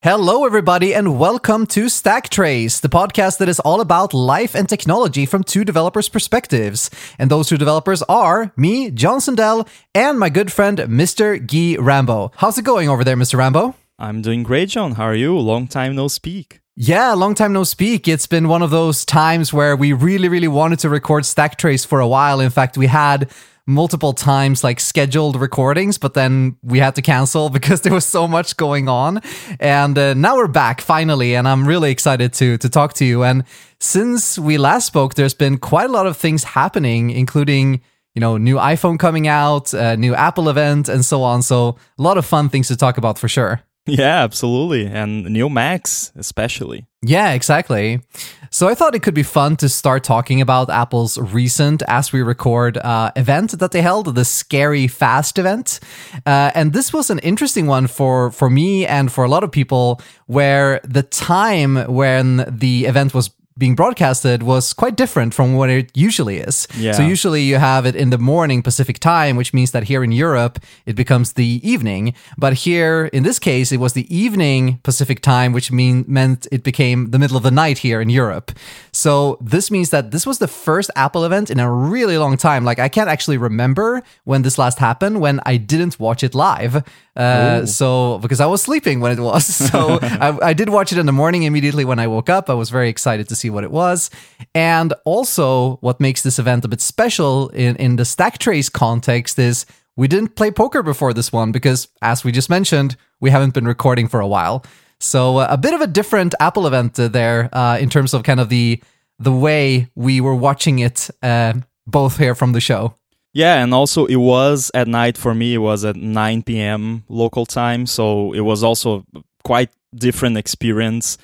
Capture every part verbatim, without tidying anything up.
Hello, everybody, and welcome to Stacktrace, the podcast that is all about life and technology from two developers' perspectives. And those two developers are me, John Sundell, and my good friend, Mister Guy Rambo. How's it going over there, Mister Rambo? I'm doing great, John. How are you? Long time no speak. Yeah, long time no speak. It's been one of those times where we really, really wanted to record Stacktrace for a while. In fact, we had multiple times like scheduled recordings, but then we had to cancel because there was so much going on. And uh, now we're back finally, and I'm really excited to to talk to you. And since we last spoke, there's been quite a lot of things happening, including, you know, new iPhone coming out, a new Apple event, and so on. So a lot of fun things to talk about for sure. Yeah, absolutely. And new Macs, especially. Yeah, exactly. So I thought it could be fun to start talking about Apple's recent, as we record, uh, event that they held, the Scary Fast event. Uh, and this was an interesting one for, for me and for a lot of people, where the time when the event was being broadcasted was quite different from what it usually is. Yeah. So usually you have it in the morning Pacific time, which means that here in Europe, it becomes the evening. But here, in this case, it was the evening Pacific time, which mean, meant it became the middle of the night here in Europe. So this means that this was the first Apple event in a really long time. Like, I can't actually remember when this last happened, when I didn't watch it live. Uh, so, because I was sleeping when it was. So I, I did watch it in the morning immediately when I woke up. I was very excited to see what it was. And also, what makes this event a bit special in, in the Stacktrace context is we didn't play poker before this one because, as we just mentioned, we haven't been recording for a while. So uh, a bit of a different Apple event uh, there uh, in terms of kind of the the way we were watching it, uh, both here from the show. Yeah, and also it was at night for me. It was at nine p.m. local time, so it was also quite different experience.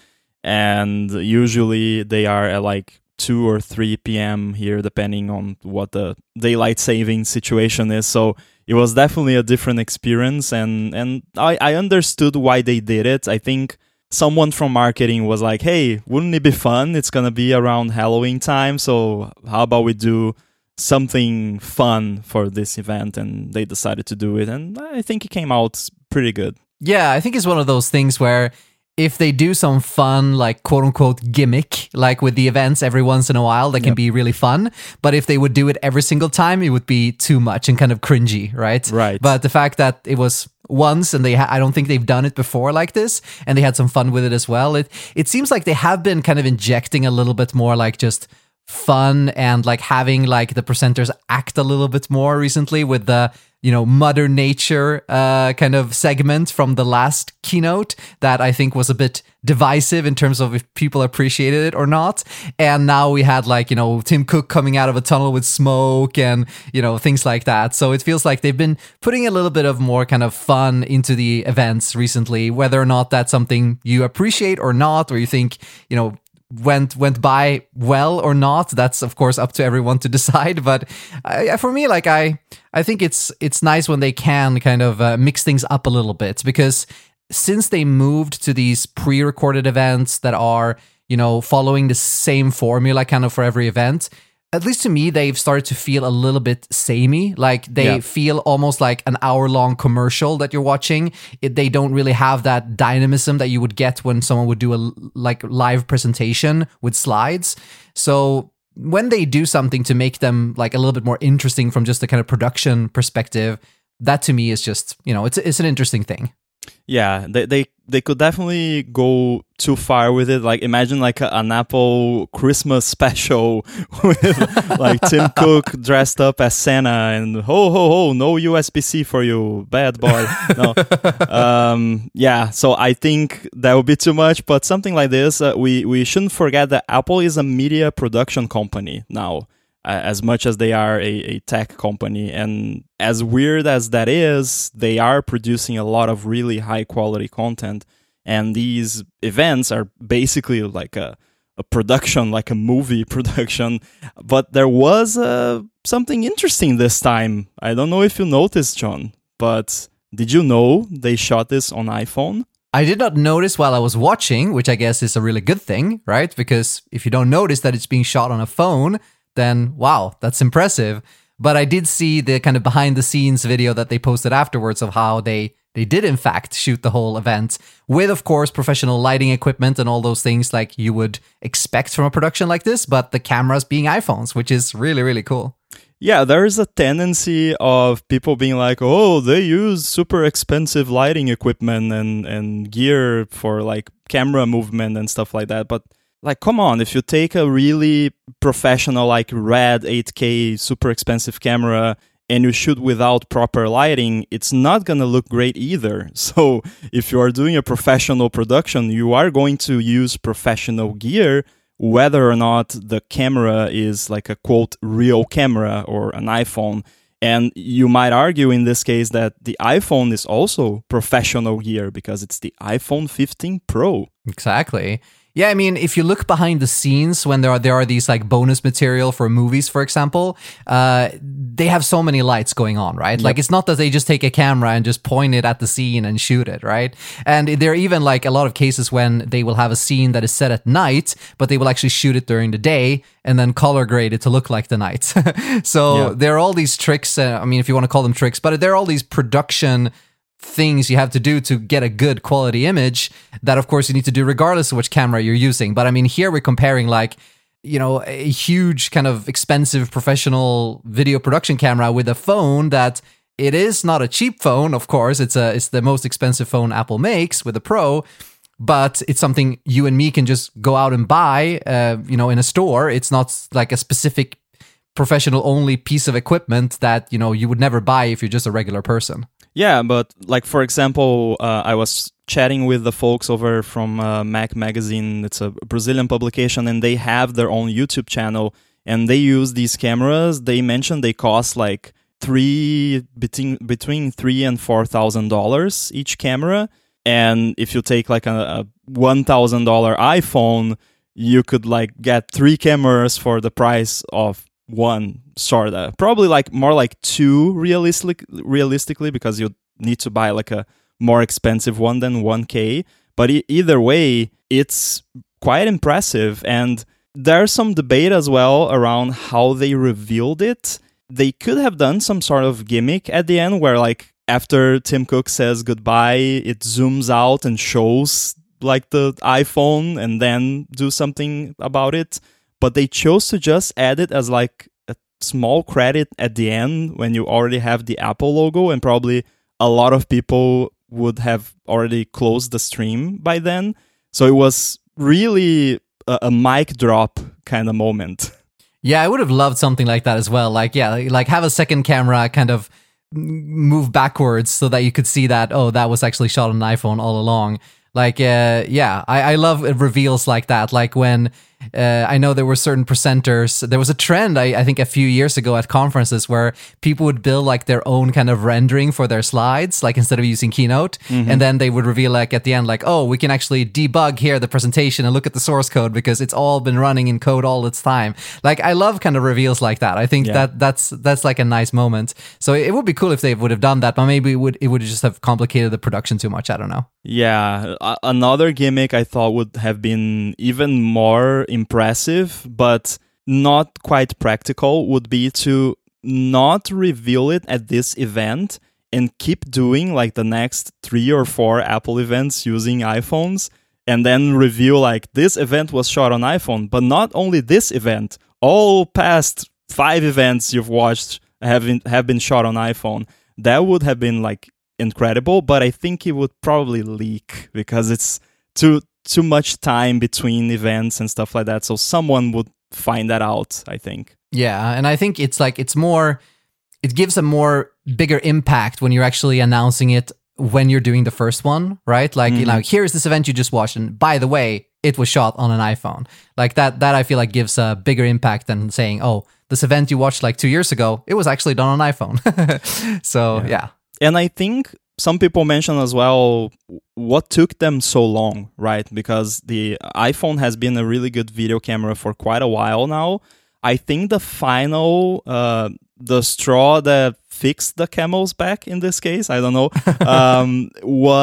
And usually they are at like two or three p.m. here, depending on what the daylight saving situation is. So it was definitely a different experience, and and I, I understood why they did it. I think someone from marketing was like, hey, wouldn't it be fun? It's going to be around Halloween time, so how about we do something fun for this event? And they decided to do it, and I think it came out pretty good. Yeah, I think it's one of those things where if they do some fun, like quote-unquote gimmick, like with the events every once in a while, that can Yep. be really fun. But if they would do it every single time, it would be too much and kind of cringy, right? Right. But the fact that it was once, and they ha- I don't think they've done it before like this, and they had some fun with it as well. It it seems like they have been kind of injecting a little bit more like just fun and like having like the presenters act a little bit more recently with the, you know, Mother Nature uh, kind of segment from the last keynote that I think was a bit divisive in terms of if people appreciated it or not. And now we had like, you know, Tim Cook coming out of a tunnel with smoke and, you know, things like that. So it feels like they've been putting a little bit of more kind of fun into the events recently, whether or not that's something you appreciate or not, or you think, you know, went went by well or not. That's of course up to everyone to decide, but I, for me, like I I think it's it's nice when they can kind of uh, mix things up a little bit, because since they moved to these pre-recorded events that are, you know, following the same formula kind of for every event, at least to me, they've started to feel a little bit samey. Like they Yeah. feel almost like an hour-long commercial that you're watching. It, they don't really have that dynamism that you would get when someone would do a like live presentation with slides. So when they do something to make them like a little bit more interesting from just a kind of production perspective, that to me is just, you know, it's it's an interesting thing. Yeah, they they they could definitely go too far with it. Like imagine like a, an Apple Christmas special with like Tim Cook dressed up as Santa and ho ho ho, no U S B C for you, bad boy. No, um, yeah. So I think that would be too much. But something like this, uh, we we shouldn't forget that Apple is a media production company now, uh, as much as they are a, a tech company. And as weird as that is, they are producing a lot of really high quality content. And these events are basically like a, a production, like a movie production. But there was uh, something interesting this time. I don't know if you noticed, John, but did you know they shot this on iPhone? I did not notice while I was watching, which I guess is a really good thing, right? Because if you don't notice that it's being shot on a phone, then wow, that's impressive. But I did see the kind of behind the scenes video that they posted afterwards of how they they did in fact shoot the whole event with, of course, professional lighting equipment and all those things like you would expect from a production like this, but the cameras being iPhones, which is really, really cool. Yeah, there's a tendency of people being like, oh, they use super expensive lighting equipment and, and gear for like camera movement and stuff like that. But like, come on, if you take a really professional, like RED eight K super expensive camera and you shoot without proper lighting, it's not going to look great either. So if you are doing a professional production, you are going to use professional gear, whether or not the camera is like a quote real camera or an iPhone. And you might argue in this case that the iPhone is also professional gear because it's the iPhone fifteen Pro. Exactly. Yeah, I mean, if you look behind the scenes when there are there are these like bonus material for movies, for example, uh, they have so many lights going on, right? Yep. Like it's not that they just take a camera and just point it at the scene and shoot it, right? And there are even like a lot of cases when they will have a scene that is set at night, but they will actually shoot it during the day and then color grade it to look like the night. So yep. there are all these tricks. Uh, I mean, if you want to call them tricks, but there are all these production things you have to do to get a good quality image that of course you need to do regardless of which camera you're using. But I mean, here we're comparing like, you know, a huge kind of expensive professional video production camera with a phone that it is not a cheap phone. Of course, it's a, it's the most expensive phone Apple makes with the Pro, but it's something you and me can just go out and buy, uh, you know, in a store. It's not like a specific professional only piece of equipment that, you know, you would never buy if you're just a regular person. Yeah, but like, for example, uh, I was chatting with the folks over from uh, Mac Magazine. It's a Brazilian publication, and they have their own YouTube channel, and they use these cameras. They mentioned they cost like three between between three and four thousand dollars each camera. And if you take like a, a one thousand dollar iPhone, you could like get three cameras for the price of one, sorta. Probably like more like two realistic, realistically, because you need to buy like a more expensive one than one K. But e- either way, it's quite impressive. And there's some debate as well around how they revealed it. They could have done some sort of gimmick at the end where like after Tim Cook says goodbye, it zooms out and shows like the iPhone and then do something about it. But they chose to just add it as like a small credit at the end when you already have the Apple logo, and probably a lot of people would have already closed the stream by then. So it was really a, a mic drop kind of moment. Yeah, I would have loved something like that as well. Like, yeah, like have a second camera kind of move backwards so that you could see that, oh, that was actually shot on an iPhone all along. Like, uh, yeah, I, I love reveals like that. Like when uh, I know there were certain presenters, there was a trend, I, I think a few years ago at conferences where people would build like their own kind of rendering for their slides, like instead of using Keynote. Mm-hmm. And then they would reveal like at the end, like, oh, we can actually debug here the presentation and look at the source code because it's all been running in code all its time. Like, I love kind of reveals like that. I think yeah. that that's that's like a nice moment. So it would be cool if they would have done that, but maybe it would, it would just have complicated the production too much. I don't know. Yeah, another gimmick I thought would have been even more impressive, but not quite practical, would be to not reveal it at this event and keep doing like the next three or four Apple events using iPhones, and then reveal like this event was shot on iPhone, but not only this event, all past five events you've watched have been, have been shot on iPhone. That would have been like incredible, but I think it would probably leak because it's too too much time between events and stuff like that. So someone would find that out, I think. Yeah, and I think it's like it's more, it gives a more bigger impact when you're actually announcing it when you're doing the first one, right? Like, mm-hmm. you know, here's this event you just watched, and by the way, it was shot on an iPhone. Like that, that I feel like gives a bigger impact than saying, oh, this event you watched like two years ago, it was actually done on iPhone. So, yeah. yeah. And I think some people mention as well what took them so long, right? Because the iPhone has been a really good video camera for quite a while now. I think the final, uh, the straw that fixed the camel's back in this case, I don't know, um,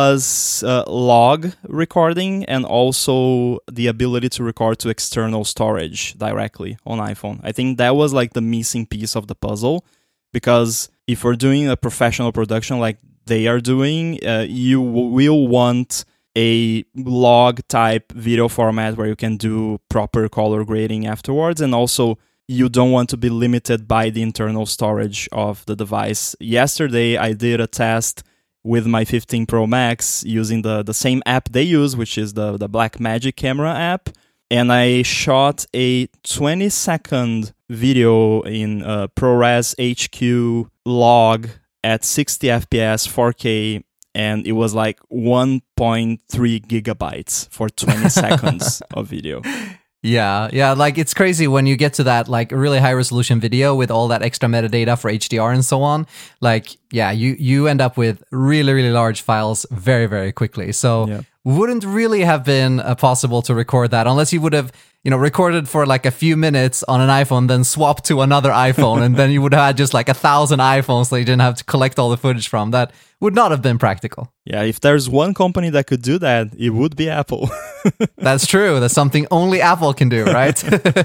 was uh, log recording and also the ability to record to external storage directly on iPhone. I think that was like the missing piece of the puzzle, because if we're doing a professional production, like they are doing, uh, you w- will want a log type video format where you can do proper color grading afterwards, and also you don't want to be limited by the internal storage of the device. Yesterday, I did a test with my fifteen Pro Max using the, the same app they use, which is the, the Blackmagic camera app. And I shot a twenty second video in uh, ProRes H Q log at sixty F P S, four K, and it was like one point three gigabytes for twenty seconds of video. Yeah, yeah, like it's crazy when you get to that like really high resolution video with all that extra metadata for H D R and so on. Like, yeah, you you end up with really, really large files very, very quickly. So Yeah. wouldn't really have been uh, possible to record that unless you would have, you know, recorded for like a few minutes on an iPhone, then swapped to another iPhone, and then you would have had just like a thousand iPhones that you didn't have to collect all the footage from. That would not have been practical. Yeah, if there's one company that could do that, it would be Apple. That's true. That's something only Apple can do, right?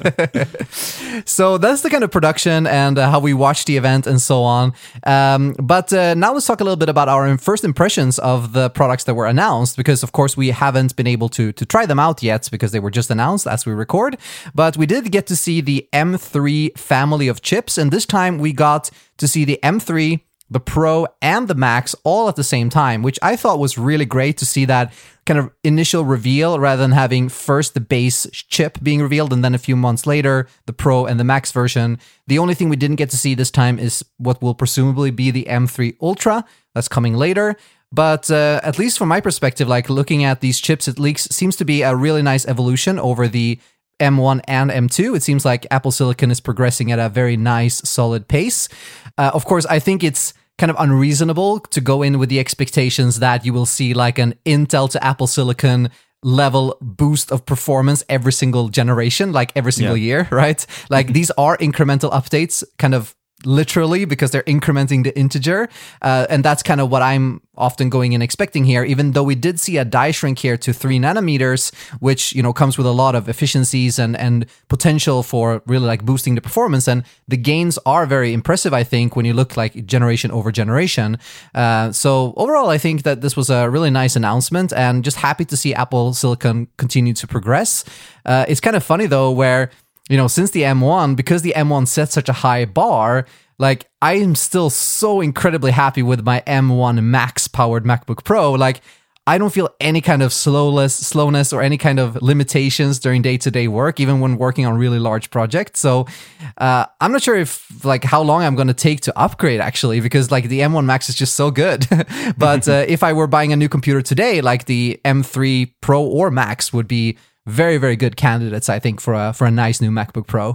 So that's the kind of production and uh, how we watched the event and so on. Um, but uh, now let's talk a little bit about our first impressions of the products that were announced, because of course we haven't been able to to try them out yet because they were just announced as we record. But we did get to see the M three family of chips, and this time we got to see the M three, the Pro, and the Max all at the same time, which I thought was really great to see that kind of initial reveal rather than having first the base chip being revealed and then a few months later the Pro and the Max version. The only thing we didn't get to see this time is what will presumably be the M three Ultra. That's coming later. But uh, at least from my perspective, like looking at these chips, it leaks, seems to be a really nice evolution over the M one and M two. It seems like Apple Silicon is progressing at a very nice, solid pace. Uh, of course, I think it's kind of unreasonable to go in with the expectations that you will see like an Intel to Apple Silicon level boost of performance every single generation, like every single Yeah. year, right? Like these are incremental updates, kind of literally, because they're incrementing the integer. Uh, and that's kind of what I'm often going and expecting here, even though we did see a die shrink here to three nanometers, which, you know, comes with a lot of efficiencies and, and potential for really like boosting the performance. And the gains are very impressive, I think, when you look like generation over generation. Uh, so overall, I think that this was a really nice announcement and just happy to see Apple Silicon continue to progress. Uh, it's kind of funny though, where you know, since the M one, because the M one set such a high bar, like I am still so incredibly happy with my M one Max powered MacBook Pro. Like I don't feel any kind of slowness, slowness or any kind of limitations during day-to-day work, even when working on really large projects. So uh, I'm not sure if like how long I'm going to take to upgrade actually, because like the M one Max is just so good. But uh, if I were buying a new computer today, like the M three Pro or Max would be very, very good candidates, I think, for a for a nice new MacBook Pro.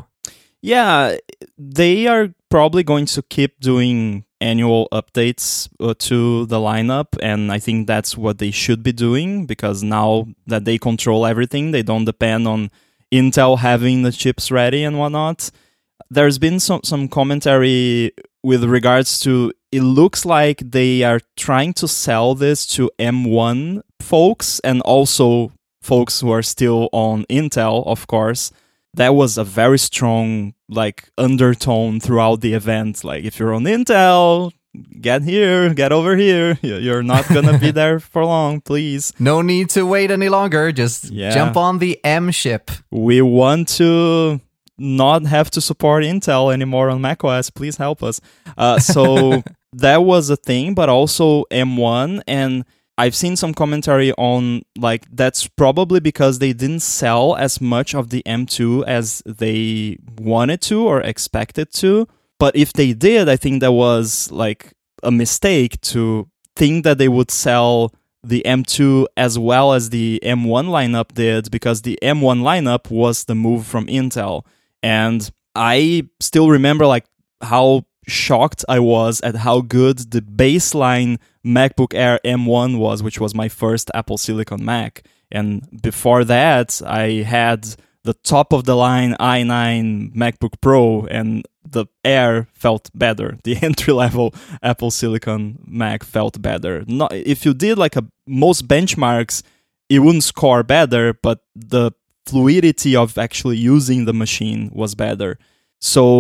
Yeah, they are probably going to keep doing annual updates uh, to the lineup, and I think that's what they should be doing, because now that they control everything, they don't depend on Intel having the chips ready and whatnot. There's been some, some commentary with regards to, it looks like they are trying to sell this to M one folks and also folks who are still on Intel, of course. That was a very strong like undertone throughout the event. Like, if you're on Intel, get here, get over here. You're not gonna be there for long, please. No need to wait any longer. Just Yeah. jump on the M ship. We want to not have to support Intel anymore on macOS. Please help us. Uh, so that was a thing, but also M one, and I've seen some commentary on like that's probably because they didn't sell as much of the M two as they wanted to or expected to. But if they did, I think that was like a mistake to think that they would sell the M two as well as the M one lineup did, because the M one lineup was the move from Intel. And I still remember like how shocked I was at how good the baseline MacBook Air M one was, which was my first Apple Silicon Mac. And before that, I had the top of the line i nine MacBook Pro, and the Air felt better. The entry level Apple Silicon Mac felt better. Not, if you did like a most benchmarks, it wouldn't score better, but the fluidity of actually using the machine was better. So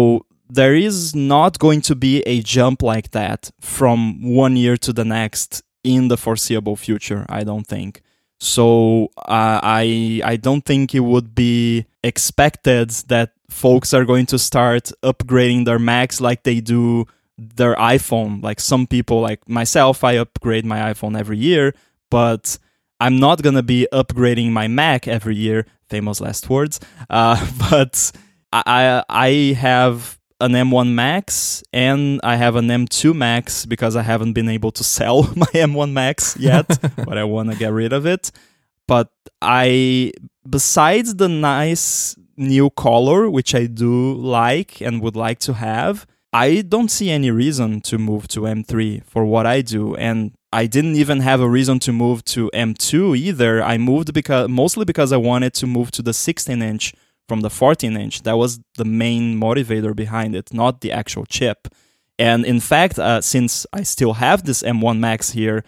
there is not going to be a jump like that from one year to the next in the foreseeable future, I don't think. So uh, I I don't think it would be expected that folks are going to start upgrading their Macs like they do their iPhone. Like some people, like myself, I upgrade my iPhone every year, but I'm not going to be upgrading my Mac every year. Famous last words. Uh, but I I have an M one Max and I have an M two Max because I haven't been able to sell my M one Max yet, but I want to get rid of it. But I, besides the nice new color, which I do like and would like to have, I don't see any reason to move to M three for what I do. And I didn't even have a reason to move to M two either. I moved because mostly because I wanted to move to the sixteen inch from the fourteen inch. That was the main motivator behind it, not the actual chip. And in fact, uh, since I still have this M one Max here,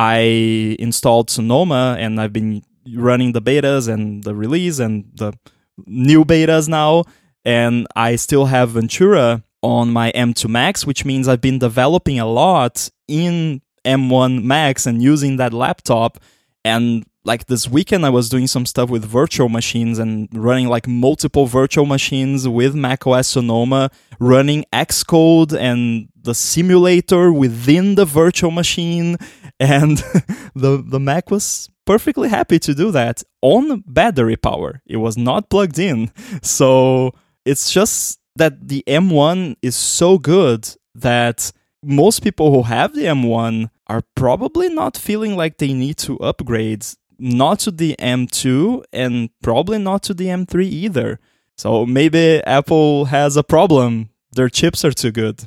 I installed Sonoma and I've been running the betas and the release and the new betas now. And I still have Ventura on my M two Max, which means I've been developing a lot in M one Max and using that laptop. And like this weekend, I was doing some stuff with virtual machines and running like multiple virtual machines with macOS Sonoma, running Xcode and the simulator within the virtual machine. And the, the Mac was perfectly happy to do that on battery power. It was not plugged in. So it's just that the M one is so good that most people who have the M one are probably not feeling like they need to upgrade, not to the M two and probably not to the M three either. So maybe Apple has a problem. Their chips are too good.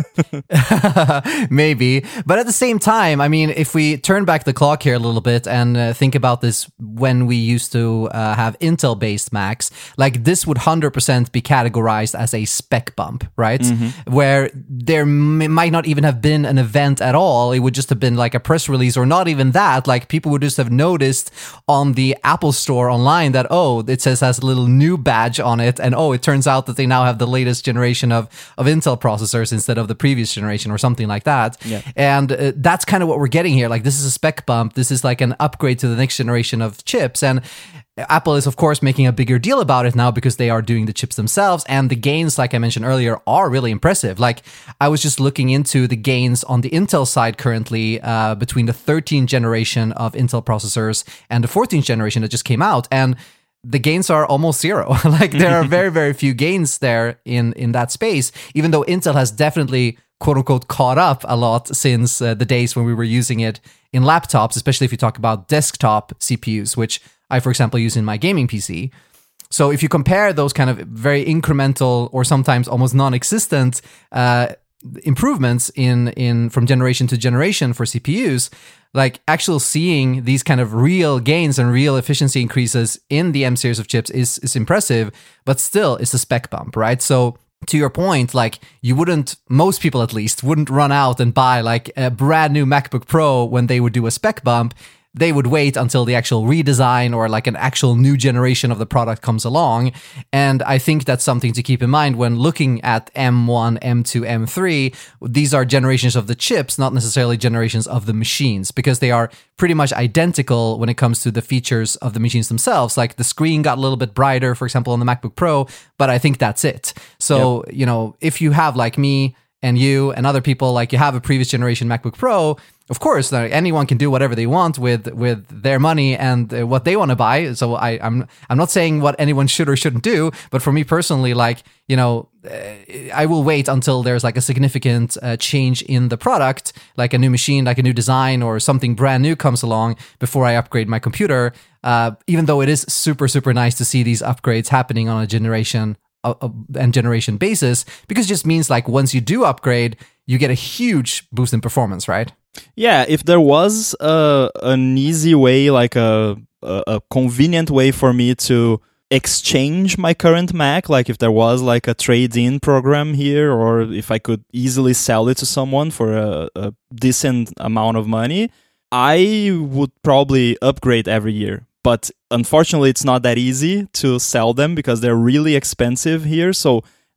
Maybe. But at the same time, I mean, if we turn back the clock here a little bit and uh, think about this when we used to uh, have Intel-based Macs, like this would one hundred percent be categorized as a spec bump, right? Mm-hmm. Where there m- might not even have been an event at all. It would just have been like a press release or not even that. Like people would just have noticed on the Apple Store online that, oh, it says has a little new badge on it. And oh, it turns out that they now have the latest generation of, of Intel processors instead of the previous generation or something like that. Yeah. And uh, that's kind of what we're getting here. Like this is a spec bump. This is like an upgrade to the next generation of chips. And Apple is, of course, making a bigger deal about it now because they are doing the chips themselves. And the gains, like I mentioned earlier, are really impressive. Like I was just looking into the gains on the Intel side currently uh, between the thirteenth generation of Intel processors and the fourteenth generation that just came out. And the gains are almost zero. Like there are very, very few gains there in, in that space, even though Intel has definitely, quote unquote, caught up a lot since uh, the days when we were using it in laptops, especially if you talk about desktop C P Us, which I, for example, use in my gaming P C. So if you compare those kind of very incremental or sometimes almost non-existent uh, improvements in, in from generation to generation for C P Us, like actual seeing these kind of real gains and real efficiency increases in the M series of chips is is impressive, but still it's a spec bump, right? So to your point, like you wouldn't, most people at least, wouldn't run out and buy like a brand new MacBook Pro when they would do a spec bump. They would wait until the actual redesign or like an actual new generation of the product comes along. And I think that's something to keep in mind when looking at M one, M two, M three. These are generations of the chips, not necessarily generations of the machines, because they are pretty much identical when it comes to the features of the machines themselves. Like the screen got a little bit brighter, for example, on the MacBook Pro, but I think that's it. So, yep. you know, if you have like me and you and other people, like you have a previous generation MacBook Pro, of course, like, anyone can do whatever they want with with their money and uh, what they want to buy. So I, I'm I'm not saying what anyone should or shouldn't do, but for me personally, like, you know, uh, I will wait until there's like a significant uh, change in the product, like a new machine, like a new design or something brand new comes along before I upgrade my computer. Uh, even though it is super, super nice to see these upgrades happening on a generation uh, uh, and generation basis, because it just means like once you do upgrade, you get a huge boost in performance, right? Yeah, if there was a, an easy way, like a, a a convenient way for me to exchange my current Mac, like if there was like a trade-in program here, or if I could easily sell it to someone for a, a decent amount of money, I would probably upgrade every year. But unfortunately, it's not that easy to sell them because they're really expensive here. So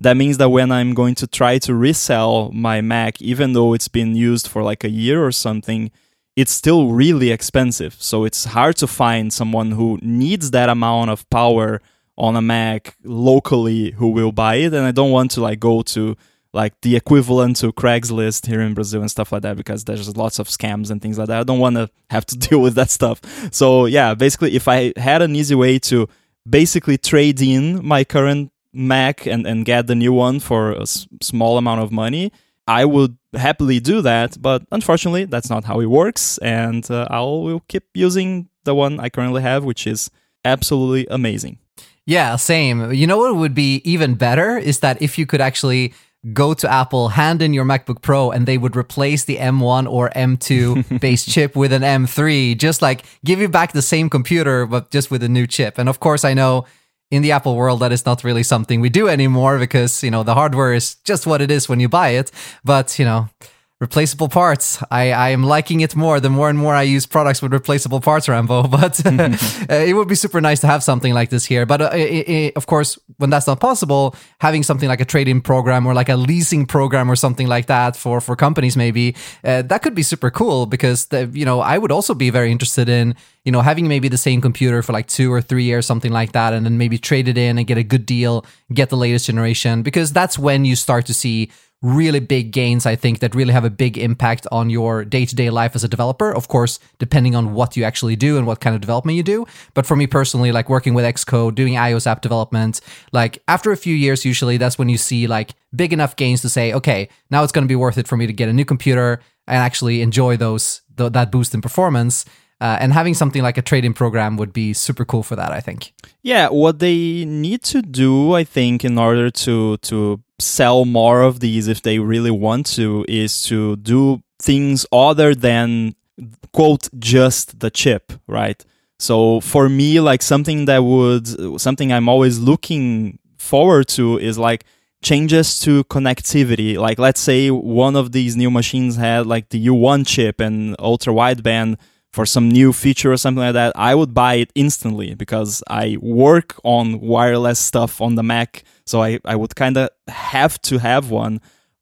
that means that when I'm going to try to resell my Mac, even though it's been used for like a year or something, it's still really expensive. So it's hard to find someone who needs that amount of power on a Mac locally who will buy it. And I don't want to like go to like the equivalent to Craigslist here in Brazil and stuff like that, because there's lots of scams and things like that. I don't want to have to deal with that stuff. So yeah, basically if I had an easy way to basically trade in my current Mac and, and get the new one for a s- small amount of money, I would happily do that. But unfortunately, that's not how it works. And uh, I will keep using the one I currently have, which is absolutely amazing. Yeah, same. You know what would be even better is that if you could actually go to Apple, hand in your MacBook Pro, and they would replace the M one or M two based chip with an M three, just like give you back the same computer, but just with a new chip. And of course, I know in the Apple world, that is not really something we do anymore because, you know, the hardware is just what it is when you buy it. But, you know, replaceable parts. I, I am liking it more the more and more I use products with replaceable parts, Rambo. But uh, it would be super nice to have something like this here. But uh, it, it, of course, when that's not possible, having something like a trade-in program or like a leasing program or something like that for, for companies maybe, uh, that could be super cool because, the, you know, I would also be very interested in, you know, having maybe the same computer for like two or three years, something like that, and then maybe trade it in and get a good deal, get the latest generation, because that's when you start to see really big gains, I think, that really have a big impact on your day-to-day life as a developer. Of course, depending on what you actually do and what kind of development you do. But for me personally, like working with Xcode, doing iOS app development, like after a few years, usually that's when you see like big enough gains to say, okay, now it's going to be worth it for me to get a new computer and actually enjoy those th- that boost in performance. Uh, and having something like a trade-in program would be super cool for that, I think. Yeah, what they need to do, I think, in order to to sell more of these, if they really want to, is to do things other than, quote, just the chip, right? So for me, like something that would, something I'm always looking forward to is like changes to connectivity. Like let's say one of these new machines had like the U one chip and ultra wideband for some new feature or something like that, I would buy it instantly because I work on wireless stuff on the Mac, so I, I would kind of have to have one.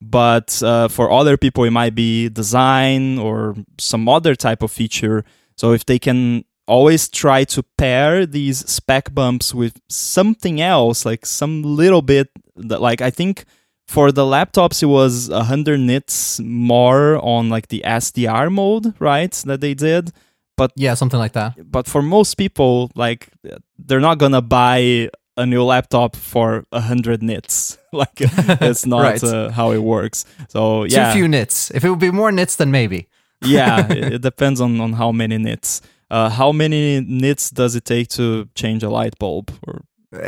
But uh, for other people, it might be design or some other type of feature. So if they can always try to pair these spec bumps with something else, like some little bit, that, like I think for the laptops, it was one hundred nits more on like the S D R mode, right, that they did. But yeah, something like that. But for most people, like they're not going to buy a new laptop for one hundred nits. Like it's not right. uh, how it works. So yeah. Too few nits. If it would be more nits, then maybe. Yeah, it, it depends on, on how many nits. Uh, how many nits does it take to change a light bulb? Or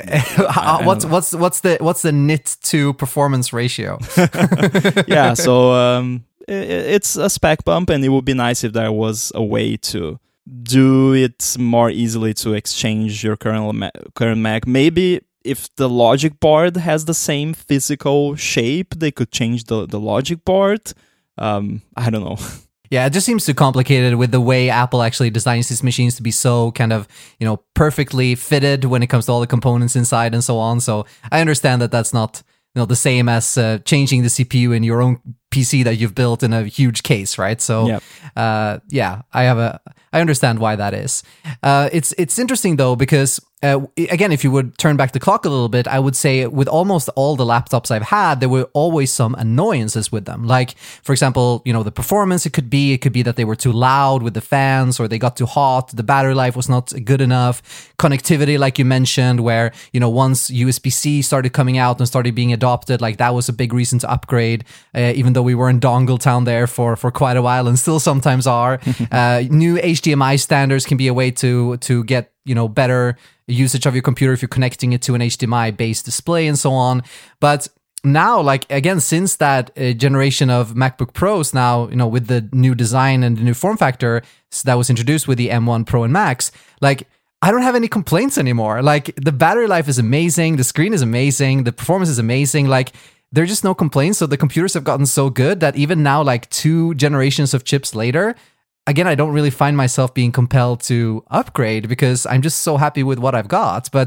what's what's what's the what's the nit to performance ratio? Yeah, so um, it, it's a spec bump, and it would be nice if there was a way to do it more easily to exchange your current Mac, current Mac. Maybe if the logic board has the same physical shape, they could change the the logic board. Um, I don't know. Yeah, it just seems too complicated with the way Apple actually designs these machines to be so kind of, you know, perfectly fitted when it comes to all the components inside and so on. So I understand that that's not, you know, the same as uh, changing the C P U in your own P C that you've built in a huge case, right? So, yep. uh, yeah, I have a, I understand why that is. Uh, it's it's interesting though because uh, again, if you would turn back the clock a little bit, I would say with almost all the laptops I've had, there were always some annoyances with them. Like, for example, you know, the performance. It could be it could be that they were too loud with the fans, or they got too hot. The battery life was not good enough. Connectivity, like you mentioned, where you know once U S B C started coming out and started being adopted, like that was a big reason to upgrade. Uh, even though we were in Dongle Town there for for quite a while, and still sometimes are. uh, new H D M I standards can be a way to to get you know better usage of your computer if you're connecting it to an H D M I based display and so on. But now, like again, since that uh, generation of MacBook Pros, now you know with the new design and the new form factor that was introduced with the M one Pro and Max, like I don't have any complaints anymore. Like the battery life is amazing, the screen is amazing, the performance is amazing. Like there are just no complaints. So the computers have gotten so good that even now, like two generations of chips later, again, I don't really find myself being compelled to upgrade because I'm just so happy with what I've got. But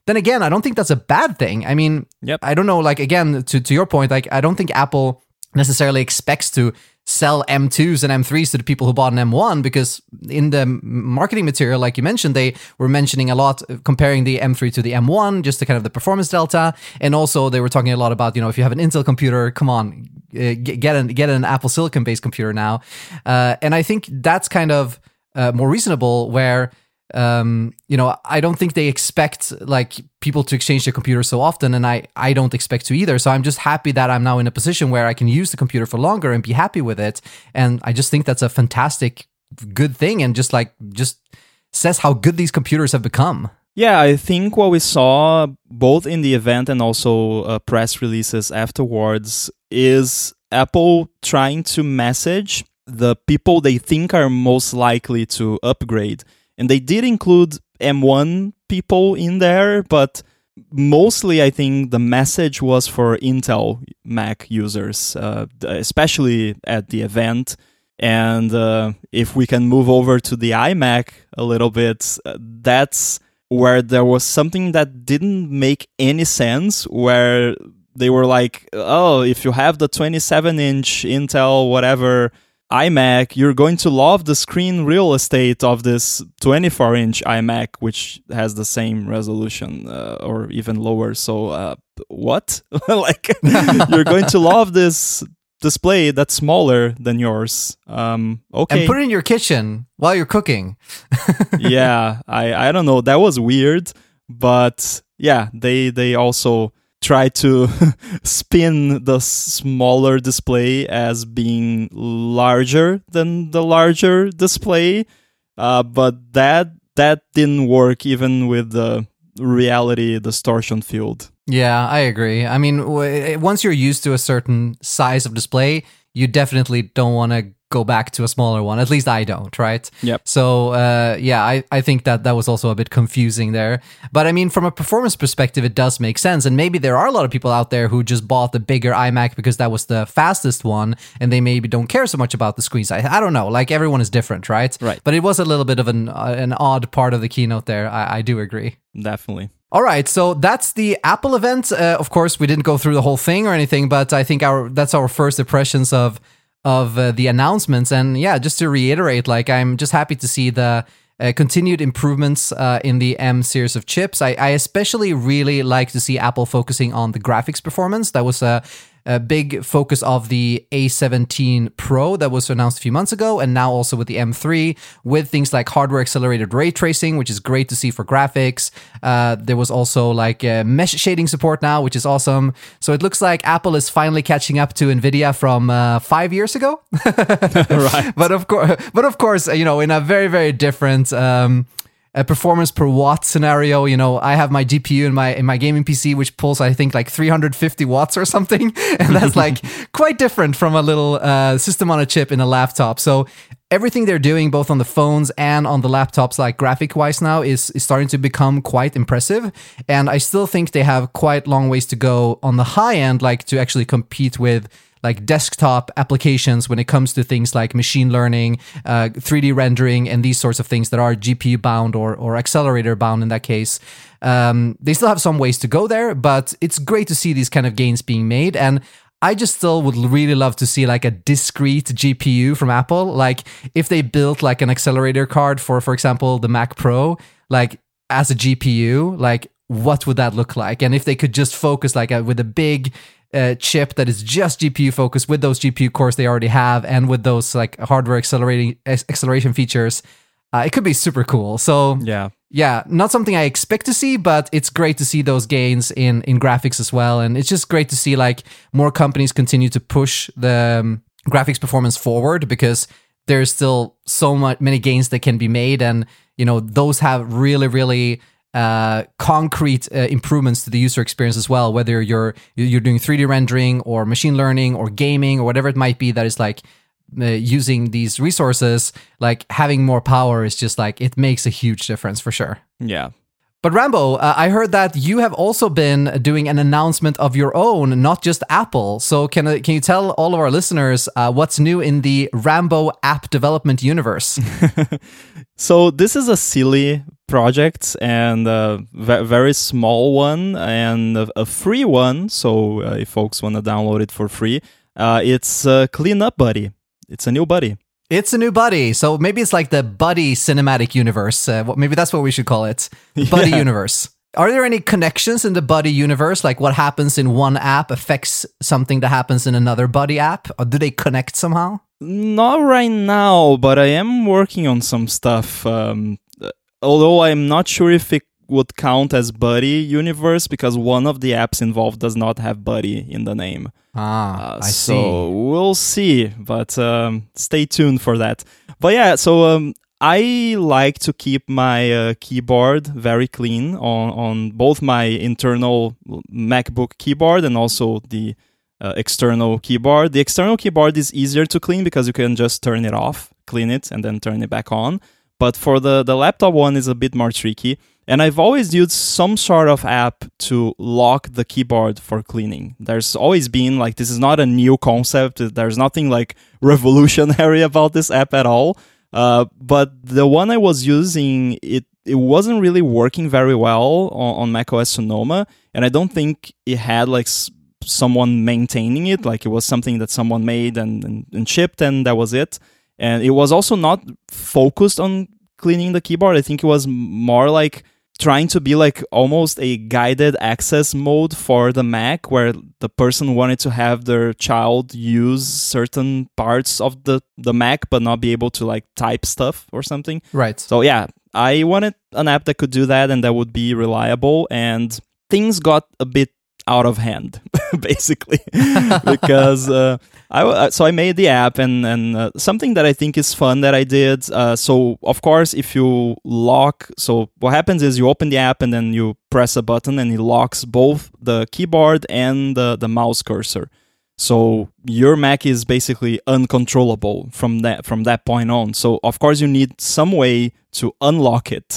then again, I don't think that's a bad thing. I mean, Yep. I don't know, like, again, to, to your point, like, I don't think Apple necessarily expects to sell M twos and M threes to the people who bought an M one, because in the marketing material, like you mentioned, they were mentioning a lot, comparing the M three to the M one, just to kind of the performance delta. And also they were talking a lot about, you know, if you have an Intel computer, come on, uh, get an, get an Apple Silicon based computer now. Uh, and I think that's kind of uh, more reasonable, where um you know, I don't think they expect like people to exchange their computers so often, and I I don't expect to either. So I'm just happy that I'm now in a position where I can use the computer for longer and be happy with it. And I just think that's a fantastic good thing, and just like just says how good these computers have become. Yeah, I think what we saw both in the event and also uh, press releases afterwards is Apple trying to message the people they think are most likely to upgrade. And they did include M one people in there, but mostly I think the message was for Intel Mac users, uh, especially at the event. And uh, if we can move over to the iMac a little bit, uh, that's where there was something that didn't make any sense, where they were like, oh, if you have the twenty-seven inch Intel whatever iMac, you're going to love the screen real estate of this twenty-four inch iMac, which has the same resolution uh, or even lower. So uh, what? Like, you're going to love this display that's smaller than yours. Um, okay. And put it in your kitchen while you're cooking. Yeah, I, I don't know. That was weird. But yeah, they, they also try to spin the smaller display as being larger than the larger display, uh, but that that didn't work even with the reality distortion field. Yeah, I agree. I mean, w- once you're used to a certain size of display, you definitely don't want to go back to a smaller one. At least I don't, right? Yep. So, uh, yeah, I, I think that that was also a bit confusing there. But I mean, from a performance perspective, it does make sense. And maybe there are a lot of people out there who just bought the bigger iMac because that was the fastest one, and they maybe don't care so much about the screen size. I don't know. Like, everyone is different, right? Right. But it was a little bit of an uh, an odd part of the keynote there. I, I do agree. Definitely. All right, so that's the Apple event. Uh, of course, we didn't go through the whole thing or anything, but I think our that's our first impressions of of uh, the announcements. And yeah, just to reiterate, like, I'm just happy to see the uh, continued improvements uh, in the M series of chips. I, I especially really like to see Apple focusing on the graphics performance. That was a, a big focus of the A seventeen Pro that was announced a few months ago, and now also with the M three, with things like hardware accelerated ray tracing, which is great to see for graphics. Uh, there was also like uh, mesh shading support now, which is awesome. So it looks like Apple is finally catching up to NVIDIA from uh, five years ago. Right. But of course, but of course, you know, in a very, very different um, a performance per watt scenario. You know, I have my G P U in my in my gaming P C, which pulls, I think, like three hundred fifty watts or something, and that's like quite different from a little uh, system on a chip in a laptop. So everything they're doing, both on the phones and on the laptops, like graphic wise now, is, is starting to become quite impressive. And I still think they have quite long ways to go on the high end, like to actually compete with like desktop applications when it comes to things like machine learning, uh, three D rendering, and these sorts of things that are G P U bound or, or accelerator bound in that case. Um, they still have some ways to go there, but it's great to see these kind of gains being made. And I just still would really love to see like a discrete G P U from Apple. Like if they built like an accelerator card for, for example, the Mac Pro, like as a G P U, like what would that look like? And if they could just focus like a, with a big uh, chip that is just G P U focused with those G P U cores they already have and with those like hardware accelerating acceleration features, uh, it could be super cool. So Yeah. yeah, not something I expect to see, but it's great to see those gains in, in graphics as well. And it's just great to see like more companies continue to push the um, graphics performance forward, because there's still so much many gains that can be made. And, you know, those have really, really uh, concrete uh, improvements to the user experience as well, whether you're you're doing three D rendering or machine learning or gaming or whatever it might be that is like Uh, using these resources. Like having more power is just like, it makes a huge difference for sure. Yeah. But Rambo, uh, I heard that you have also been doing an announcement of your own, not just Apple. So can uh, can you tell all of our listeners uh, what's new in the Rambo app development universe? So this is a silly project and a v- very small one and a, a free one. So uh, if folks want to download it for free, uh, it's uh, Cleanup Buddy. It's a new buddy. It's a new buddy. So maybe it's like the buddy cinematic universe. Uh, maybe that's what we should call it. Buddy yeah. universe. Are there any connections in the buddy universe? Like what happens in one app affects something that happens in another buddy app? Or do they connect somehow? Not right now, but I am working on some stuff. Um, although I'm not sure if it would count as buddy universe because one of the apps involved does not have buddy in the name. Ah, uh, I so see. We'll see, but um, stay tuned for that. But yeah, so um, I like to keep my uh, keyboard very clean on, on both my internal MacBook keyboard and also the uh, external keyboard. The external keyboard is easier to clean because you can just turn it off, clean it, and then turn it back on. But for the, the laptop one is a bit more tricky. And I've always used some sort of app to lock the keyboard for cleaning. There's always been, like, this is not a new concept. There's nothing, like, revolutionary about this app at all. Uh, but the one I was using, it it wasn't really working very well on, on macOS Sonoma. And I don't think it had, like, s- someone maintaining it. Like, it was something that someone made and, and, and shipped, and that was it. And it was also not focused on cleaning the keyboard. I think it was more like trying to be like almost a guided access mode for the Mac where the person wanted to have their child use certain parts of the, the Mac but not be able to like type stuff or something. Right. So yeah, I wanted an app that could do that and that would be reliable, and things got a bit out of hand basically because uh, I so I made the app and and uh, something that I think is fun that I did. Uh, so of course, if you lock, so what happens is you open the app and then you press a button and it locks both the keyboard and the the mouse cursor. So your Mac is basically uncontrollable from that from that point on. So of course you need some way to unlock it.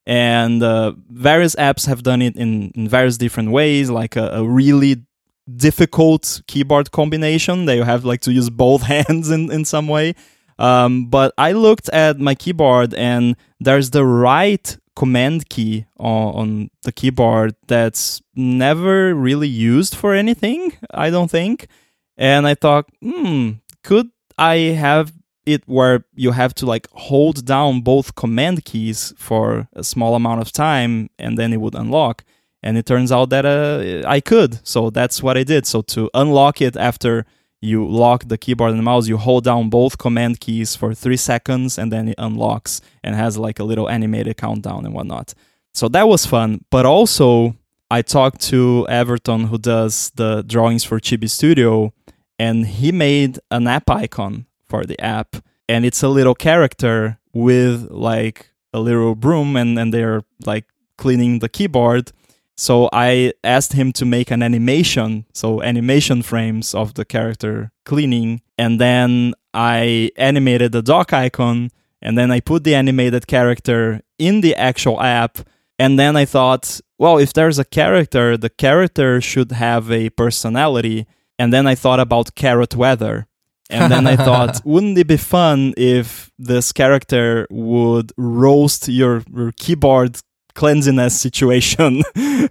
And uh, various apps have done it in, in various different ways, like a, a really difficult keyboard combination that you have like to use both hands in, in some way. Um, but I looked at my keyboard and there's the right command key on, on the keyboard that's never really used for anything, I don't think. And I thought, hmm, could I have it where you have to like hold down both command keys for a small amount of time and then it would unlock? And it turns out that uh, I could. So that's what I did. So to unlock it after you lock the keyboard and the mouse, you hold down both command keys for three seconds and then it unlocks and has like a little animated countdown and whatnot. So that was fun. But also I talked to Everton, who does the drawings for Chibi Studio, and he made an app icon for the app, and it's a little character with like a little broom and, and they're like cleaning the keyboard. So I asked him to make an animation, so animation frames of the character cleaning, and then I animated the dock icon, and then I put the animated character in the actual app, and then I thought, well, if there's a character, the character should have a personality, and then I thought about Carrot Weather. And then I thought, wouldn't it be fun if this character would roast your, your keyboard cleanliness situation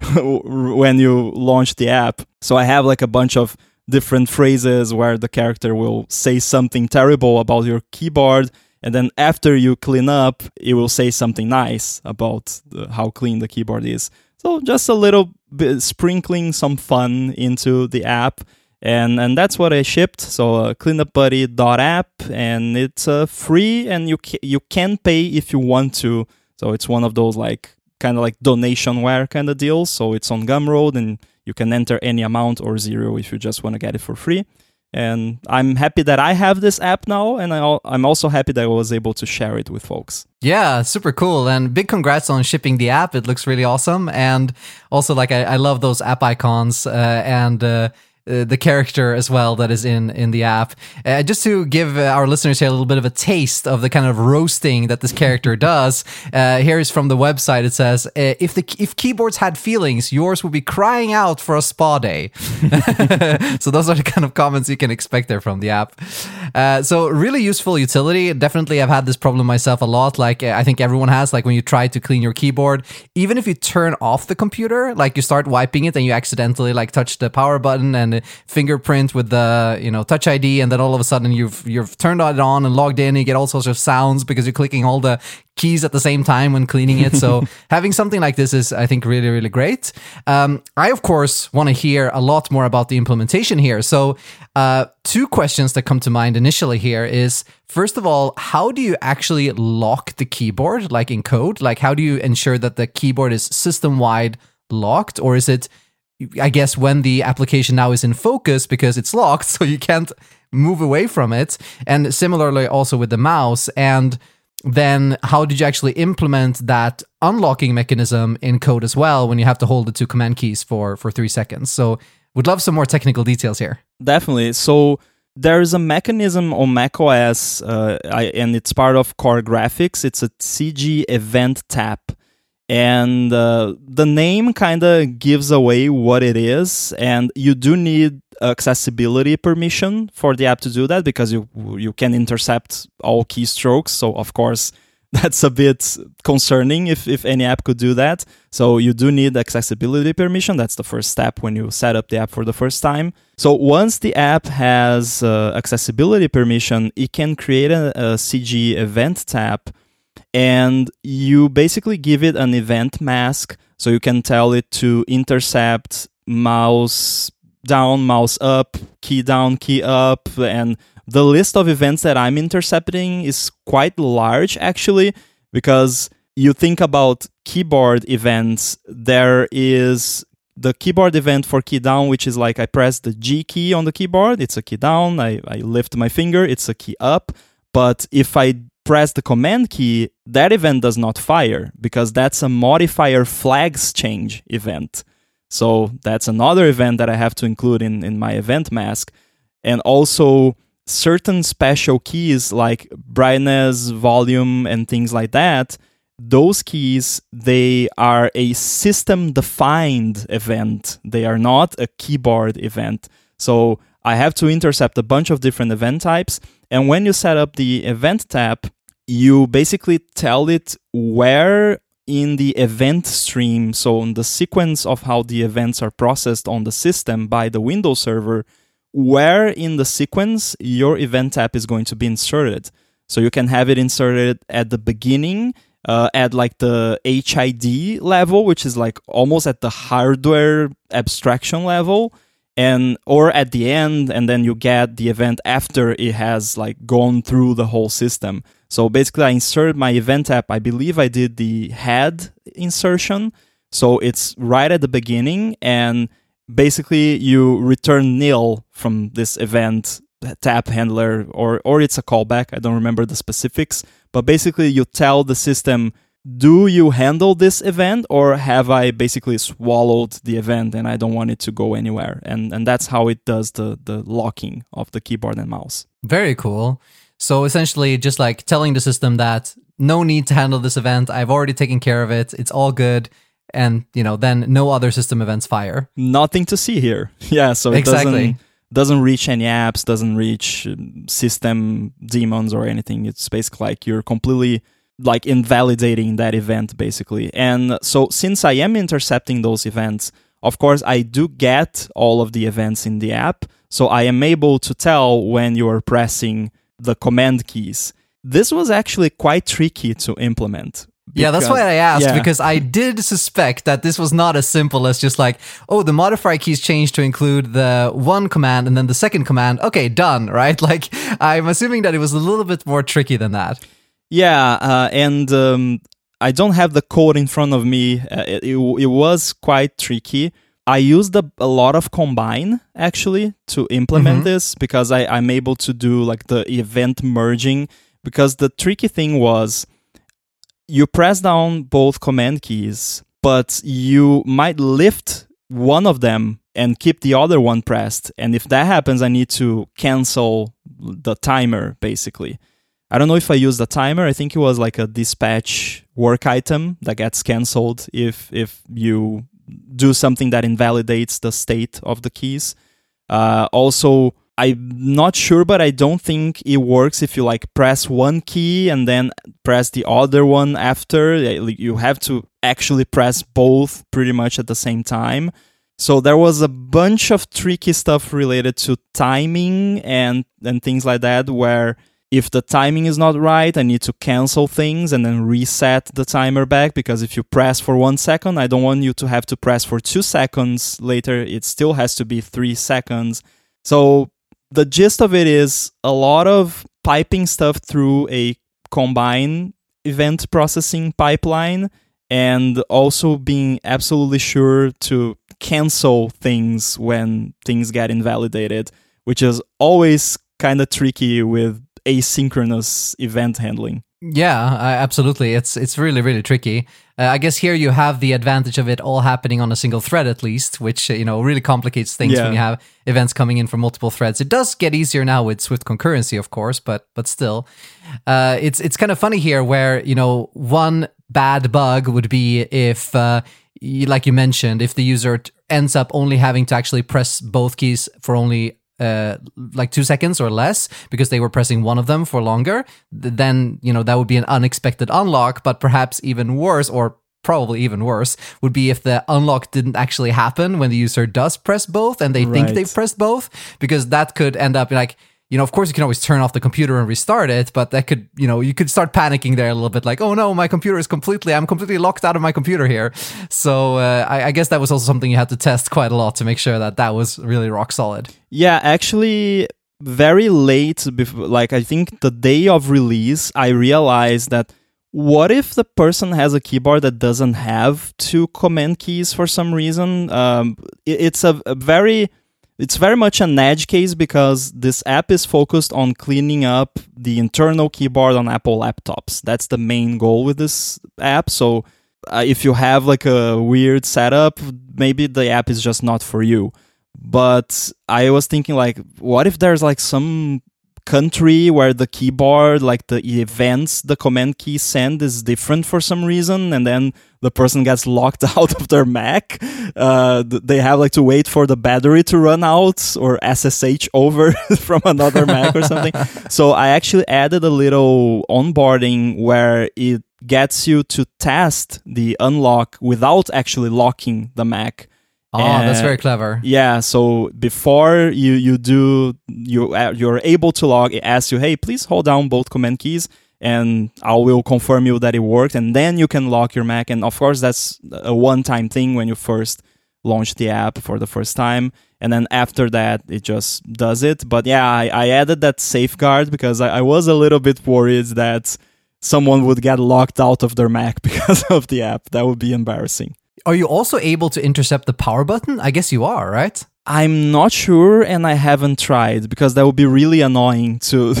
when you launch the app? So I have like a bunch of different phrases where the character will say something terrible about your keyboard, and then after you clean up, it will say something nice about the, how clean the keyboard is. So just a little bit, sprinkling some fun into the app. And and that's what I shipped. So uh, cleanupbuddy.app, and it's uh, free, and you ca- you can pay if you want to. So it's one of those like kind of like donationware kind of deals. So it's on Gumroad, and you can enter any amount or zero if you just want to get it for free. And I'm happy that I have this app now, and I al- I'm also happy that I was able to share it with folks. Yeah, super cool. And big congrats on shipping the app. It looks really awesome. And also, like, I, I love those app icons. Uh, and uh, uh, the character as well that is in in the app. Uh, just to give uh, our listeners here a little bit of a taste of the kind of roasting that this character does. Uh, here is from the website. It says, uh, "If the if keyboards had feelings, yours would be crying out for a spa day." So those are the kind of comments you can expect there from the app. Uh, so really useful utility. Definitely, I've had this problem myself a lot. Like I think everyone has. Like when you try to clean your keyboard, even if you turn off the computer, like you start wiping it and you accidentally like touch the power button and fingerprint with the you know Touch I D, and then all of a sudden you've you've turned it on and logged in, and you get all sorts of sounds because you're clicking all the keys at the same time when cleaning it. So having something like this is, I think, really, really great. Um, I, of course, want to hear a lot more about the implementation here. So uh, two questions that come to mind initially here is, first of all, how do you actually lock the keyboard, like in code? Like, how do you ensure that the keyboard is system-wide locked? Or is it, I guess, when the application now is in focus because it's locked, so you can't move away from it? And similarly also with the mouse. And then how did you actually implement that unlocking mechanism in code as well when you have to hold the two command keys for, for three seconds? So would love some more technical details here. Definitely. So there is a mechanism on macOS, uh, I, and it's part of Core Graphics. It's a C G event tap. And uh, the name kind of gives away what it is. And you do need accessibility permission for the app to do that, because you you can intercept all keystrokes. So, of course, that's a bit concerning if, if any app could do that. So you do need accessibility permission. That's the first step when you set up the app for the first time. So once the app has uh, accessibility permission, it can create a, a C G event tap, and you basically give it an event mask. So you can tell it to intercept mouse down, mouse up, key down, key up, and the list of events that I'm intercepting is quite large, actually, because you think about keyboard events. There is the keyboard event for key down, which is like I press the G key on the keyboard, it's a key down. I, I lift my finger, it's a key up. But if I press the command key, that event does not fire, because that's a modifier flags change event. So that's another event that I have to include in, in my event mask. And also certain special keys like brightness, volume, and things like that, those keys, they are a system-defined event. They are not a keyboard event. So I have to intercept a bunch of different event types. And when you set up the event tap, you basically tell it where in the event stream, so in the sequence of how the events are processed on the system by the Windows server, where in the sequence your event tap is going to be inserted. So you can have it inserted at the beginning, uh, at like the H I D level, which is like almost at the hardware abstraction level, and or at the end, and then you get the event after it has like gone through the whole system. So basically I inserted my event tap. I believe I did the head insertion. So it's right at the beginning, and basically you return nil from this event tap handler, or or it's a callback. I don't remember the specifics, but basically you tell the system, do you handle this event, or have I basically swallowed the event and I don't want it to go anywhere? And and that's how it does the the locking of the keyboard and mouse. Very cool. So essentially just like telling the system that no need to handle this event. I've already taken care of it. It's all good. And, you know, then no other system events fire. Nothing to see here. Yeah, so it exactly. doesn't, doesn't reach any apps, doesn't reach system daemons or anything. It's basically like you're completely like invalidating that event, basically. And so since I am intercepting those events, of course, I do get all of the events in the app. So I am able to tell when you are pressing the command keys. This was actually quite tricky to implement. Because, yeah, that's why I asked, yeah. because I did suspect that this was not as simple as just like, oh, the modifier keys changed to include the one command and then the second command. Okay, done, right? Like, I'm assuming that it was a little bit more tricky than that. Yeah, uh, and um, I don't have the code in front of me. Uh, it, it, it was quite tricky. I used a, a lot of Combine, actually, to implement mm-hmm. this, because I, I'm able to do like the event merging, because the tricky thing was you press down both command keys, but you might lift one of them and keep the other one pressed. And if that happens, I need to cancel the timer, basically. I don't know if I used the timer. I think it was like a dispatch work item that gets canceled if if you do something that invalidates the state of the keys. Uh, also, I'm not sure, but I don't think it works if you like press one key and then press the other one after. You have to actually press both pretty much at the same time. So there was a bunch of tricky stuff related to timing and, and things like that, where if the timing is not right, I need to cancel things and then reset the timer back, because if you press for one second, I don't want you to have to press for two seconds later. It still has to be three seconds. So the gist of it is a lot of piping stuff through a Combine event processing pipeline, and also being absolutely sure to cancel things when things get invalidated, which is always kind of tricky with asynchronous event handling. Yeah, uh, absolutely. It's it's really, really tricky. Uh, I guess here you have the advantage of it all happening on a single thread at least, which, uh, you know, really complicates things Yeah. when you have events coming in from multiple threads. It does get easier now with Swift concurrency, of course, but but still. Uh, it's it's kind of funny here where, you know, one bad bug would be if, uh, y- like you mentioned, if the user t- ends up only having to actually press both keys for only uh like two seconds or less because they were pressing one of them for longer, th- then, you know, that would be an unexpected unlock. But perhaps even worse, or probably even worse, would be if the unlock didn't actually happen when the user does press both and they think Right. they've pressed both, because that could end up like, you know, of course you can always turn off the computer and restart it, but that could, you know, you could start panicking there a little bit, like, oh no, my computer is completely, I'm completely locked out of my computer here. So uh, I, I guess that was also something you had to test quite a lot to make sure that that was really rock solid. Yeah, actually, very late, before, like I think the day of release, I realized that what if the person has a keyboard that doesn't have two command keys for some reason? Um, it, it's a, a very... It's very much an edge case, because this app is focused on cleaning up the internal keyboard on Apple laptops. That's the main goal with this app. So uh, if you have like a weird setup, maybe the app is just not for you. But I was thinking, like, what if there's like some country where the keyboard, like the events the command key send is different for some reason, and then the person gets locked out of their Mac. Uh, they have like to wait for the battery to run out or S S H over from another Mac or something. So I actually added a little onboarding where it gets you to test the unlock without actually locking the Mac. Oh, that's And- very clever. Yeah, so before you you do you uh, you're able to log, it asks you, hey, please hold down both command keys, and I will confirm you that it worked, and then you can lock your Mac. And of course, that's a one-time thing when you first launch the app for the first time, and then after that, it just does it. But yeah, I, I added that safeguard because I, I was a little bit worried that someone would get locked out of their Mac because of the app. That would be embarrassing. Are you also able to intercept the power button? I guess you are, right? I'm not sure, and I haven't tried, because that would be really annoying to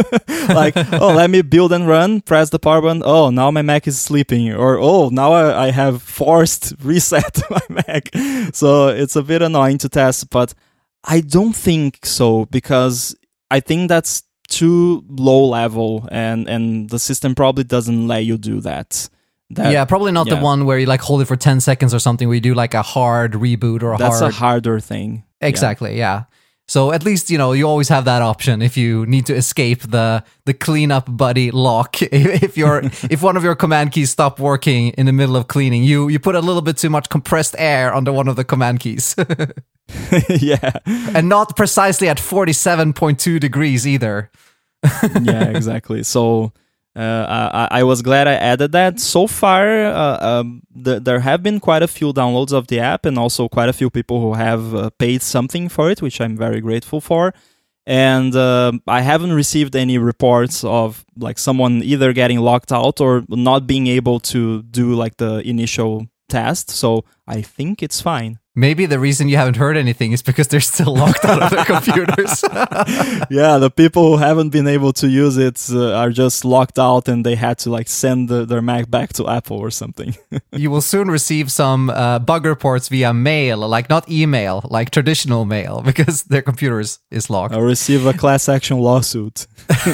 like, oh, let me build and run, press the power button, oh, now my Mac is sleeping, or oh, now I, I have forced reset my Mac. So it's a bit annoying to test, but I don't think so, because I think that's too low level, and, and the system probably doesn't let you do that. That, yeah, probably not yeah. the one where you like hold it for ten seconds or something, where you do like a hard reboot or a That's hard... a harder thing. Exactly, yeah. So at least, you know, you always have that option if you need to escape the the cleanup buddy lock. If you're if one of your command keys stop working in the middle of cleaning, you you put a little bit too much compressed air under one of the command keys. Yeah. And not precisely at forty-seven point two degrees either. Yeah, exactly. So uh, I, I was glad I added that. So far, uh, um, th- there have been quite a few downloads of the app, and also quite a few people who have uh, paid something for it, which I'm very grateful for. And uh, I haven't received any reports of like someone either getting locked out or not being able to do like the initial test. So I think it's fine. Maybe the reason you haven't heard anything is because they're still locked out of their computers. Yeah, the people who haven't been able to use it uh, are just locked out, and they had to like send the, their Mac back to Apple or something. You will soon receive some uh, bug reports via mail, like not email, like traditional mail, because their computer is, is locked. I'll receive a class action lawsuit.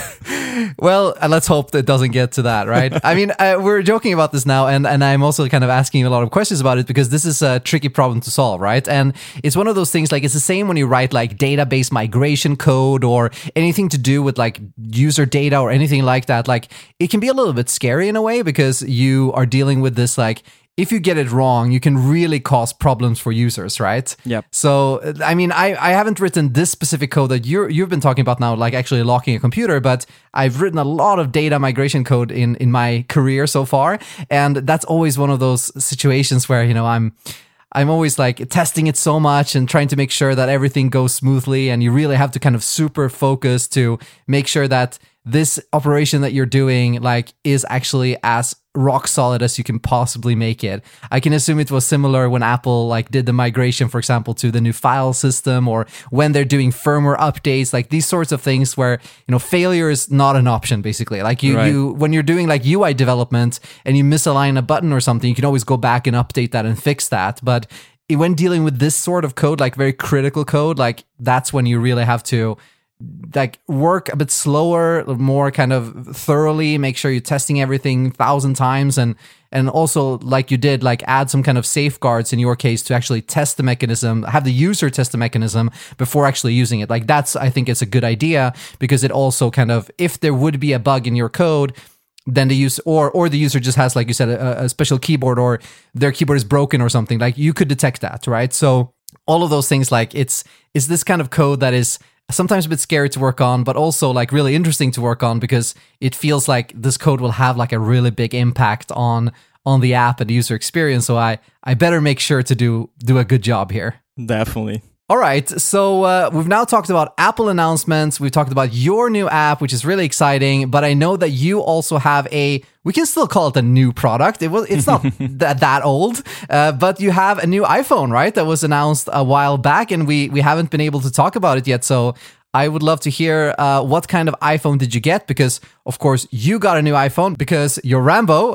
Well, uh, let's hope that it doesn't get to that, right? I mean, uh, we're joking about this now, and, and I'm also kind of asking a lot of questions about it because this is a tricky problem to solve, right? And it's one of those things, like, it's the same when you write like database migration code or anything to do with like user data or anything like that. Like, it can be a little bit scary in a way because you are dealing with this, like, if you get it wrong, you can really cause problems for users, right? Yep. So, I mean, I, I haven't written this specific code that you're, you've been talking about now, like actually locking a computer, but I've written a lot of data migration code in, in my career so far. And that's always one of those situations where, you know, I'm... I'm always like testing it so much and trying to make sure that everything goes smoothly. And you really have to kind of super focus to make sure that this operation that you're doing like is actually as rock solid as you can possibly make it. I can assume it was similar when Apple like did the migration, for example, to the new file system, or when they're doing firmware updates, like these sorts of things where, you know, failure is not an option basically. Like you, Right. you when you're doing like U I development and you misalign a button or something, you can always go back and update that and fix that. But when dealing with this sort of code, like very critical code, like that's when you really have to like work a bit slower, more kind of thoroughly, make sure you're testing everything a thousand times, and and also like you did, like add some kind of safeguards in your case to actually test the mechanism, have the user test the mechanism before actually using it. Like that's, I think it's a good idea because it also kind of, if there would be a bug in your code, then the user or or the user just has, like you said, a, a special keyboard, or their keyboard is broken or something, like you could detect that, right? So all of those things, like it's is this kind of code that is sometimes a bit scary to work on, but also like really interesting to work on because it feels like this code will have like a really big impact on on the app and the user experience. So I I better make sure to do do a good job here. Definitely. All right, so uh, we've now talked about Apple announcements. We've talked about your new app, which is really exciting. But I know that you also have a, we can still call it a new product. It was, it's not that, that old, uh, but you have a new iPhone, right? That was announced a while back, and we we haven't been able to talk about it yet. So I would love to hear uh, what kind of iPhone did you get? Because, of course, you got a new iPhone because you're Rambo.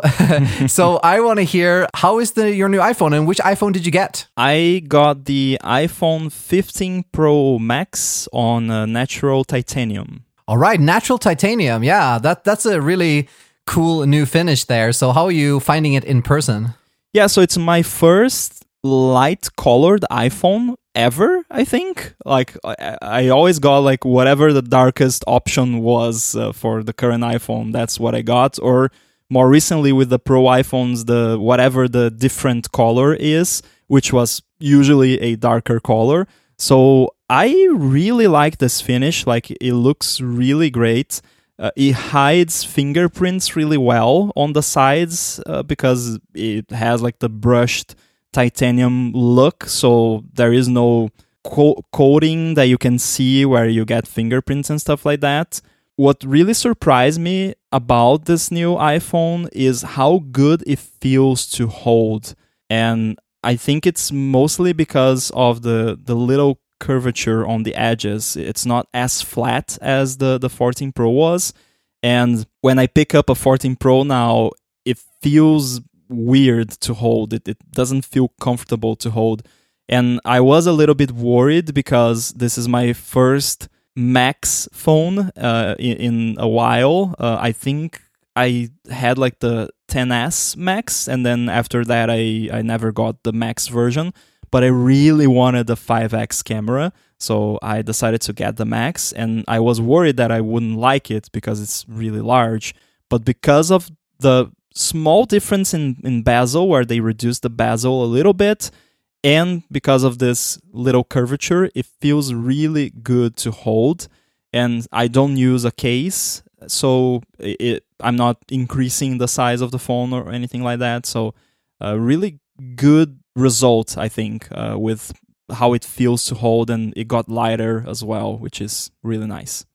So I want to hear, how is the your new iPhone, and which iPhone did you get? I got the iPhone fifteen Pro Max on uh, natural titanium. All right, natural titanium. Yeah, that that's a really cool new finish there. So how are you finding it in person? Yeah, so it's my first light-colored iPhone ever, I think. Like, I, I always got, like, whatever the darkest option was uh, for the current iPhone, that's what I got. Or more recently with the Pro iPhones, the whatever the different color is, which was usually a darker color. So I really like this finish. Like, it looks really great. Uh, it hides fingerprints really well on the sides uh, because it has like the brushed titanium look, so there is no co- coating that you can see where you get fingerprints and stuff like that. What really surprised me about this new iPhone is how good it feels to hold, and I think it's mostly because of the the little curvature on the edges. It's not as flat as the the fourteen Pro was, and when I pick up a fourteen Pro now, it feels weird to hold. It, it doesn't feel comfortable to hold. And I was a little bit worried because this is my first Max phone uh, in, in a while. Uh, I think I had like the ten S Max, and then after that I, I never got the Max version. But I really wanted the five X camera, so I decided to get the Max, and I was worried that I wouldn't like it because it's really large. But because of the small difference in, in bezel, where they reduced the bezel a little bit, and because of this little curvature, it feels really good to hold. And I don't use a case, so it, I'm not increasing the size of the phone or anything like that. So a really good result, I think, uh, with how it feels to hold, and it got lighter as well, which is really nice.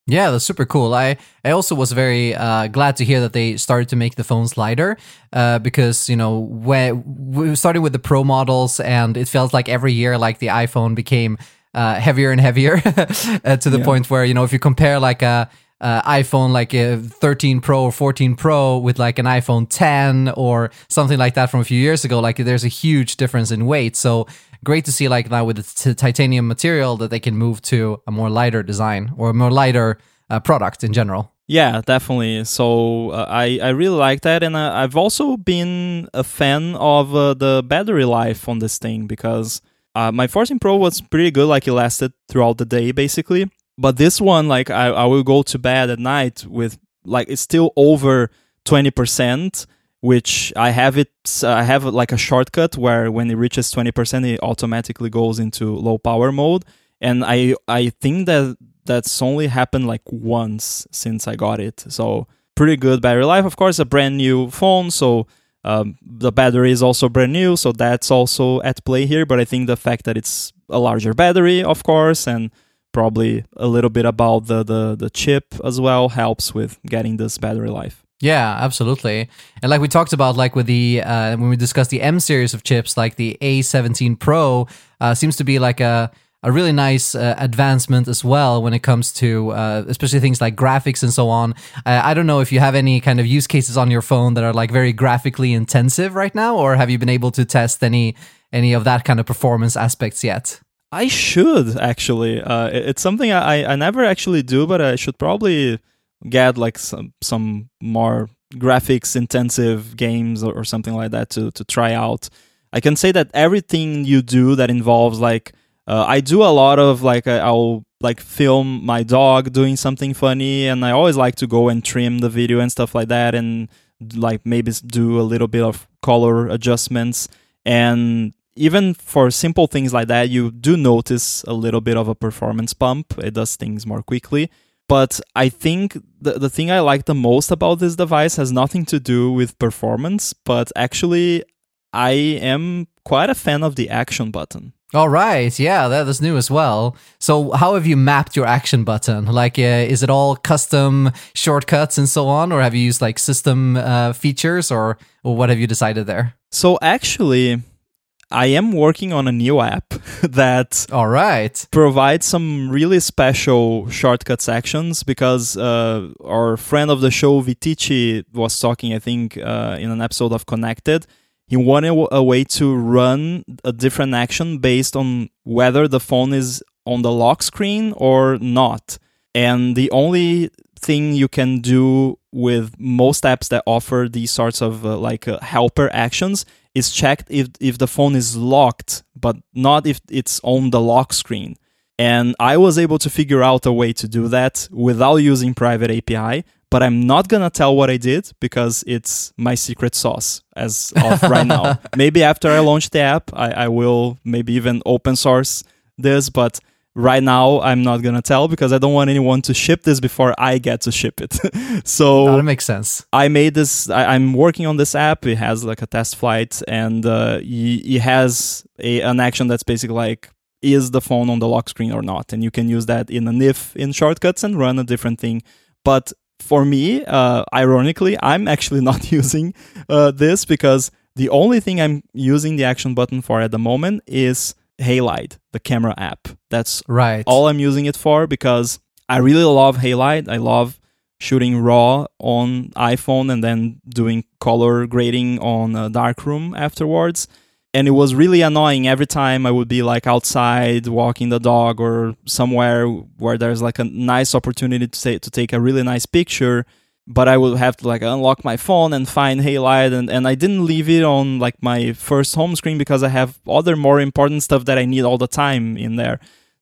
Yeah, that's super cool. I, I also was very uh, glad to hear that they started to make the phones lighter uh, because, you know, when we started with the Pro models and it felt like every year, like the iPhone became uh, heavier and heavier uh, to the Yeah. point where, you know, if you compare like a uh, iPhone like a thirteen Pro or fourteen Pro with like an iPhone ten or something like that from a few years ago, like there's a huge difference in weight. So great to see like now with the t- titanium material that they can move to a more lighter design or a more lighter uh, product in general. Yeah, definitely. So uh, I I really like that, and uh, I've also been a fan of uh, the battery life on this thing because uh, my fourteen Pro was pretty good, like it lasted throughout the day basically. But this one, like I, I will go to bed at night with like it's still over twenty percent, which I have it. I have like a shortcut where when it reaches twenty percent, it automatically goes into low power mode, and I I think that that's only happened like once since I got it. So pretty good battery life. Of course, a brand new phone, so um, the battery is also brand new, so that's also at play here. But I think the fact that it's a larger battery, of course, and probably a little bit about the, the, the chip as well helps with getting this battery life. Yeah, absolutely. And like we talked about, like with the, uh, when we discussed the M series of chips, like the A seventeen Pro uh, seems to be like a, a really nice uh, advancement as well when it comes to uh, especially things like graphics and so on. Uh, I don't know if you have any kind of use cases on your phone that are like very graphically intensive right now, or have you been able to test any any of that kind of performance aspects yet? I should actually. Uh, it's something I, I never actually do, but I should probably get like some some more graphics intensive games or, or something like that to to try out. I can say that everything you do that involves like uh, I do a lot of like uh, I'll like film my dog doing something funny, and I always like to go and trim the video and stuff like that, and like maybe do a little bit of color adjustments. And even for simple things like that, you do notice a little bit of a performance bump. It does things more quickly. But I think the, the thing I like the most about this device has nothing to do with performance, but actually I am quite a fan of the action button. All right, yeah, that is new as well. So how have you mapped your action button? Like, uh, is it all custom shortcuts and so on, or have you used like system uh, features, or, or what have you decided there? So actually, I am working on a new app that All right. provides some really special shortcuts actions because uh, our friend of the show, Vitici, was talking, I think, uh, in an episode of Connected. He wanted a way to run a different action based on whether the phone is on the lock screen or not. And the only thing you can do with most apps that offer these sorts of uh, like uh, helper actions is check if, if the phone is locked, but not if it's on the lock screen. And I was able to figure out a way to do that without using private A P I, but I'm not going to tell what I did because it's my secret sauce as of right now. Maybe after I launch the app, I, I will maybe even open source this, but right now I'm not going to tell because I don't want anyone to ship this before I get to ship it. So no, that makes sense. I made this, I, I'm working on this app. It has like a test flight, and uh, it has a, an action that's basically like, is the phone on the lock screen or not? And you can use that in an if in shortcuts and run a different thing. But for me, uh, ironically, I'm actually not using uh, this because the only thing I'm using the action button for at the moment is Halide, the camera app. That's right. all I'm using it for because I really love Halide. I love shooting RAW on iPhone and then doing color grading on uh, Darkroom afterwards. And it was really annoying every time I would be like outside walking the dog or somewhere where there's like a nice opportunity to say, to take a really nice picture, but I would have to like unlock my phone and find Halide, and, and I didn't leave it on like my first home screen because I have other more important stuff that I need all the time in there.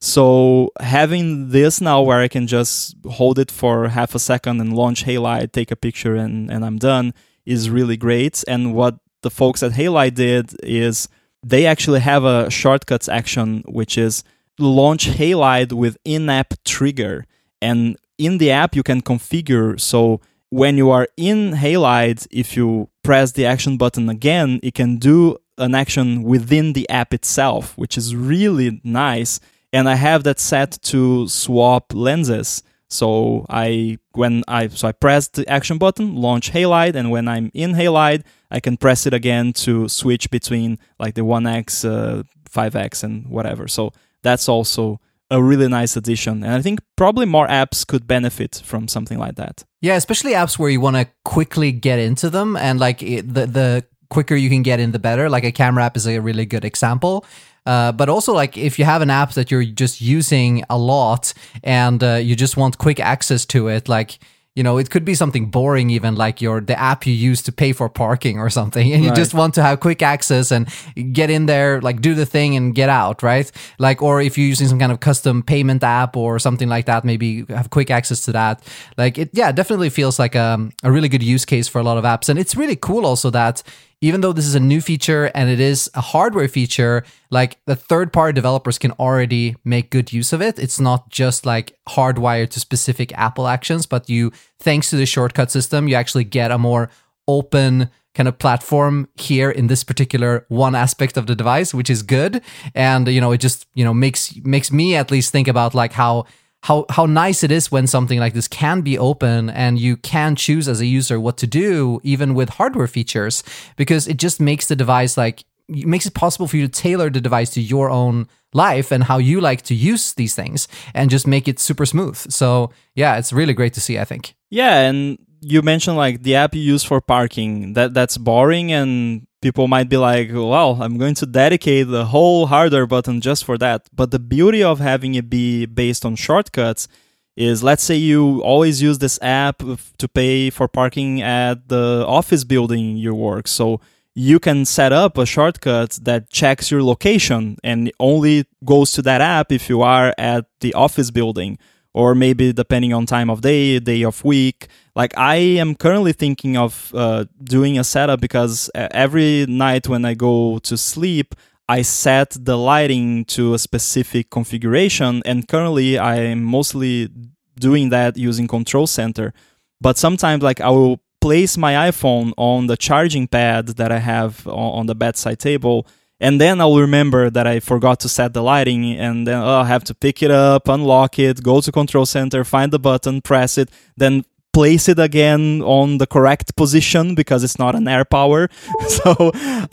So having this now where I can just hold it for half a second and launch Halide, take a picture, and, and I'm done is really great. And what the folks at Halide did is they actually have a shortcuts action, which is launch Halide with in-app trigger. And in the app, you can configure. So when you are in Halide, if you press the action button again, it can do an action within the app itself, which is really nice. And I have that set to swap lenses. So I when I so I press the action button, launch Halide, and when I'm in Halide, I can press it again to switch between like the one X, uh, five X, and whatever. So that's also a really nice addition, and I think probably more apps could benefit from something like that. Yeah, especially apps where you want to quickly get into them, and like it, the the quicker you can get in, the better. Like a camera app is a really good example. Uh, but also, like, if you have an app that you're just using a lot and uh, you just want quick access to it, like, you know, it could be something boring, even like your the app you use to pay for parking or something, and you Right. just want to have quick access and get in there, like do the thing and get out, right? Like, or if you're using some kind of custom payment app or something like that, maybe you have quick access to that. Like, it, yeah, definitely feels like a, a really good use case for a lot of apps, and it's really cool also that even though this is a new feature and it is a hardware feature, like the third-party developers can already make good use of it. It's not just like hardwired to specific Apple actions, but you, thanks to the shortcut system, you actually get a more open kind of platform here in this particular one aspect of the device, which is good. And, you know, it just, you know, makes makes me at least think about like how how how nice it is when something like this can be open and you can choose as a user what to do, even with hardware features, because it just makes the device like it makes it possible for you to tailor the device to your own life and how you like to use these things and just make it super smooth. So yeah, it's really great to see, I think. Yeah, and you mentioned like the app you use for parking. That that's boring, and people might be like, well, I'm going to dedicate the whole hardware button just for that. But the beauty of having it be based on shortcuts is, let's say you always use this app to pay for parking at the office building you work. So you can set up a shortcut that checks your location and only goes to that app if you are at the office building, or maybe depending on time of day, day of week. Like, I am currently thinking of uh, doing a setup because every night when I go to sleep, I set the lighting to a specific configuration, and currently I am mostly doing that using Control Center. But sometimes, like, I will place my iPhone on the charging pad that I have on the bedside table, and then I'll remember that I forgot to set the lighting, and then oh, I have to pick it up, unlock it, go to Control Center, find the button, press it, then place it again on the correct position because it's not an AirPower. so,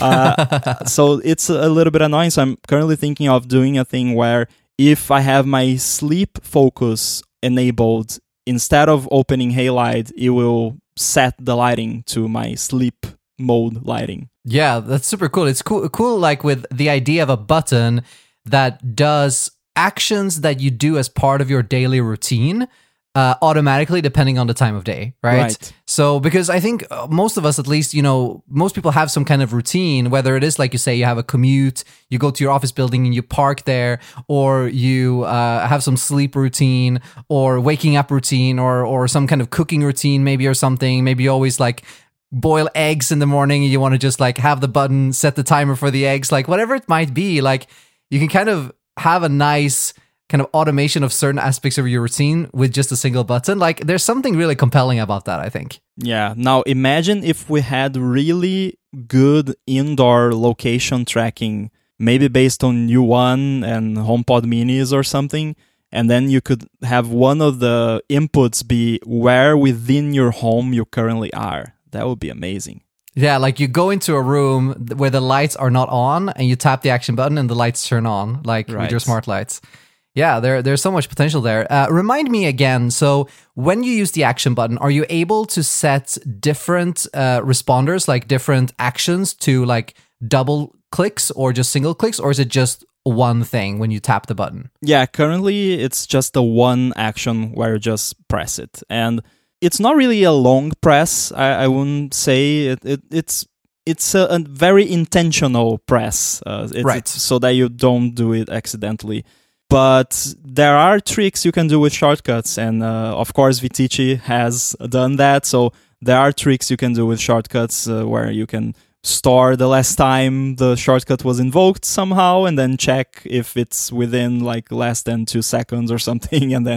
uh, so it's a little bit annoying. So I'm currently thinking of doing a thing where if I have my sleep focus enabled, instead of opening Halide, it will set the lighting to my sleep mode lighting. Yeah, that's super cool. It's cool, cool, like with the idea of a button that does actions that you do as part of your daily routine uh, automatically, depending on the time of day, right? Right. So, because I think most of us, at least, you know, most people have some kind of routine, whether it is, like you say, you have a commute, you go to your office building and you park there, or you uh, have some sleep routine, or waking up routine, or or some kind of cooking routine, maybe, or something. Maybe you always like boil eggs in the morning and you want to just like have the button set the timer for the eggs, like whatever it might be. Like, you can kind of have a nice kind of automation of certain aspects of your routine with just a single button. Like, there's something really compelling about that, I think. Yeah. Now imagine if we had really good indoor location tracking, maybe based on U one and HomePod minis or something. And then you could have one of the inputs be where within your home you currently are. That would be amazing. Yeah, like you go into a room where the lights are not on and you tap the action button and the lights turn on, like Right. with your smart lights. Yeah, there, there's so much potential there. Uh, remind me again, so when you use the action button, are you able to set different uh, responders, like different actions to like double clicks or just single clicks, or is it just one thing when you tap the button? Yeah, currently it's just the one action where you just press it. And it's not really a long press, I, I wouldn't say. It, it, it's it's a, a very intentional press, uh, it's, Right. it's so that you don't do it accidentally. But there are tricks you can do with shortcuts, and uh, of course Vitici has done that. So there are tricks you can do with shortcuts uh, where you can store the last time the shortcut was invoked somehow, and then check if it's within like less than two seconds or something, and then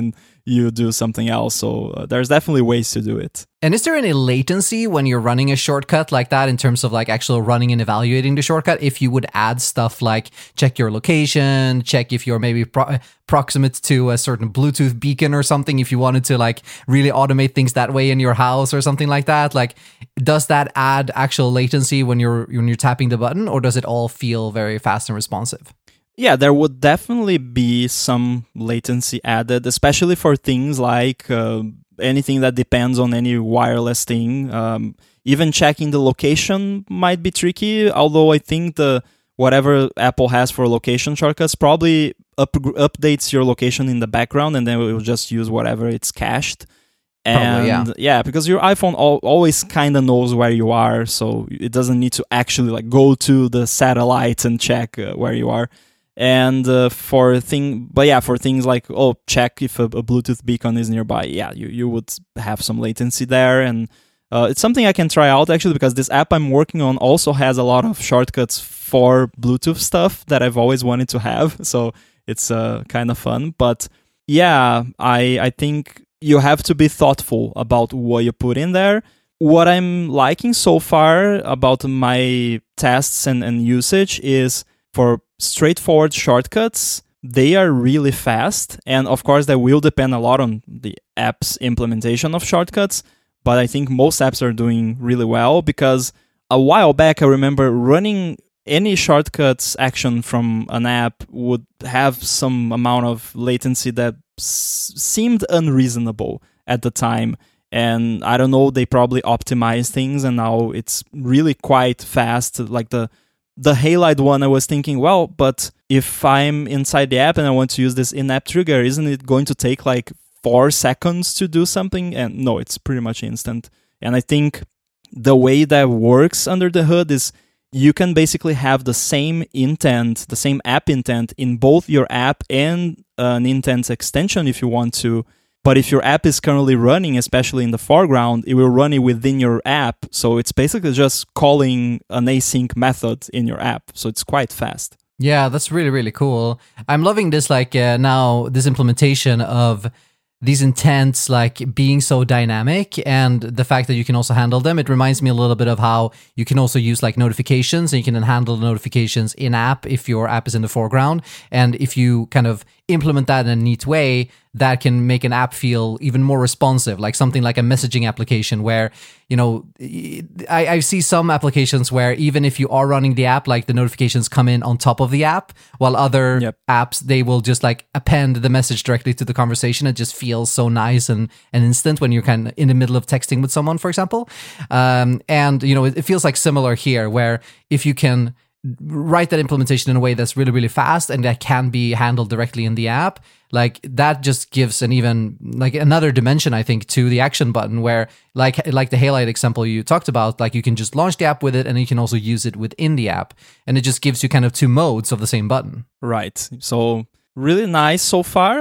you do something else. So uh, there's definitely ways to do it. And is there any latency when you're running a shortcut like that in terms of like actually running and evaluating the shortcut? If you would add stuff like check your location, check if you're maybe pro- proximate to a certain Bluetooth beacon or something, if you wanted to like really automate things that way in your house or something like that, like does that add actual latency when you're when you're tapping the button, or does it all feel very fast and responsive? Yeah, there would definitely be some latency added, especially for things like uh, anything that depends on any wireless thing. Um, even checking the location might be tricky, although I think the whatever Apple has for location shortcuts probably up, updates your location in the background, and then it will just use whatever it's cached. And Probably, yeah. yeah, because your iPhone al- always kind of knows where you are, so it doesn't need to actually like go to the satellite and check uh, where you are. And uh, for thing, but yeah, for things like oh, check if a, a Bluetooth beacon is nearby. Yeah, you you would have some latency there, and uh, it's something I can try out actually because this app I'm working on also has a lot of shortcuts for Bluetooth stuff that I've always wanted to have. So it's uh, kind of fun. But yeah, I I think you have to be thoughtful about what you put in there. What I'm liking so far about my tests and, and usage is for straightforward shortcuts, they are really fast. And of course, that will depend a lot on the app's implementation of shortcuts. But I think most apps are doing really well because a while back, I remember running any shortcuts action from an app would have some amount of latency that s- seemed unreasonable at the time. And I don't know, they probably optimized things and now it's really quite fast. Like the The Halide one, I was thinking, well, but if I'm inside the app and I want to use this in-app trigger, isn't it going to take like four seconds to do something? And no, it's pretty much instant. And I think the way that works under the hood is you can basically have the same intent, the same app intent in both your app and an intent extension if you want to. But if your app is currently running, especially in the foreground, it will run it within your app. So it's basically just calling an async method in your app. So it's quite fast. Yeah, that's really, really cool. I'm loving this, like uh, now, this implementation of these intents like being so dynamic and the fact that you can also handle them. It reminds me a little bit of how you can also use like notifications and you can then handle the notifications in app if your app is in the foreground. And if you kind of implement that in a neat way, that can make an app feel even more responsive, like something like a messaging application where, you know, I, I see some applications where even if you are running the app, like the notifications come in on top of the app, while other Yep. apps, they will just like append the message directly to the conversation. It just feels so nice and, and instant when you're kind of in the middle of texting with someone, for example. Um, and, you know, it, it feels like similar here where if you can write that implementation in a way that's really, really fast and that can be handled directly in the app, like that just gives an even like another dimension, I think, to the action button where like like the Halide example you talked about, like you can just launch the app with it and you can also use it within the app. And it just gives you kind of two modes of the same button. Right. So really nice so far.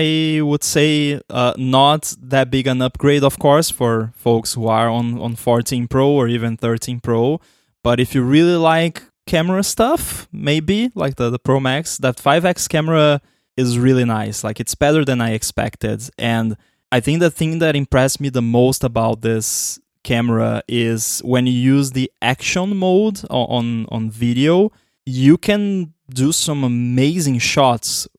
I would say uh, not that big an upgrade, of course, for folks who are on, on fourteen Pro or even thirteen Pro. But if you really like camera stuff, maybe like the, the Pro Max, that five X camera is really nice. Like it's better than I expected. And I think the thing that impressed me the most about this camera is when you use the action mode on, on video, you can do some amazing shots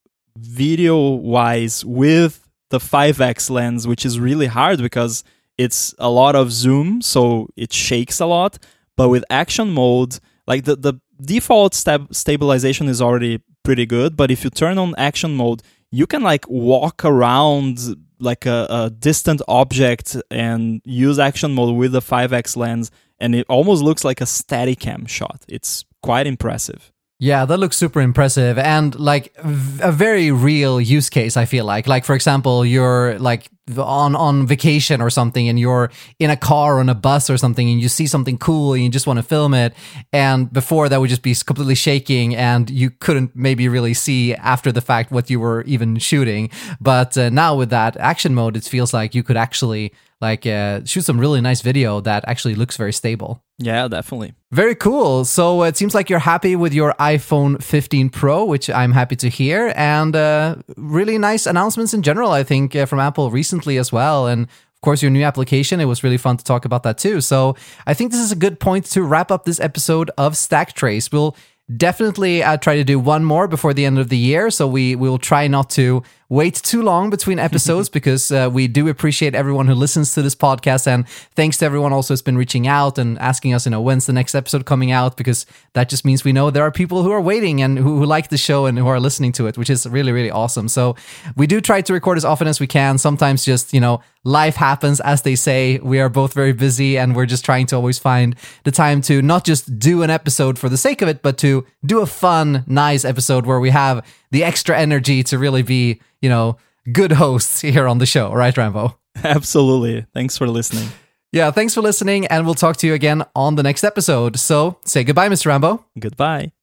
video-wise with the five X lens, which is really hard because it's a lot of zoom, so it shakes a lot. But with action mode, like the, the default stab- stabilization is already pretty good, but if you turn on action mode, you can like walk around like a, a distant object and use action mode with the five X lens, and it almost looks like a Steadicam shot. It's quite impressive. Yeah, that looks super impressive and like v- a very real use case, I feel like. Like, for example, you're like on, on vacation or something and you're in a car or on a bus or something and you see something cool and you just want to film it. And before that would just be completely shaking and you couldn't maybe really see after the fact what you were even shooting. But uh, now with that action mode, it feels like you could actually like uh, shoot some really nice video that actually looks very stable. Yeah, definitely. Very cool. So it seems like you're happy with your iPhone fifteen Pro, which I'm happy to hear, and uh, really nice announcements in general, I think, uh, from Apple recently as well. And of course, your new application, it was really fun to talk about that too. So I think this is a good point to wrap up this episode of Stack Trace. We'll definitely uh, try to do one more before the end of the year. So we will try not to wait too long between episodes because uh, we do appreciate everyone who listens to this podcast. And thanks to everyone also who's been reaching out and asking us, you know, when's the next episode coming out? Because that just means we know there are people who are waiting and who, who like the show and who are listening to it, which is really, really awesome. So we do try to record as often as we can. Sometimes just, you know, life happens, as they say. We are both very busy and we're just trying to always find the time to not just do an episode for the sake of it, but to do a fun, nice episode where we have the extra energy to really be, you know, good hosts here on the show. Right, Rambo? Absolutely. Thanks for listening. Yeah, thanks for listening, and we'll talk to you again on the next episode. So say goodbye, Mister Rambo. Goodbye.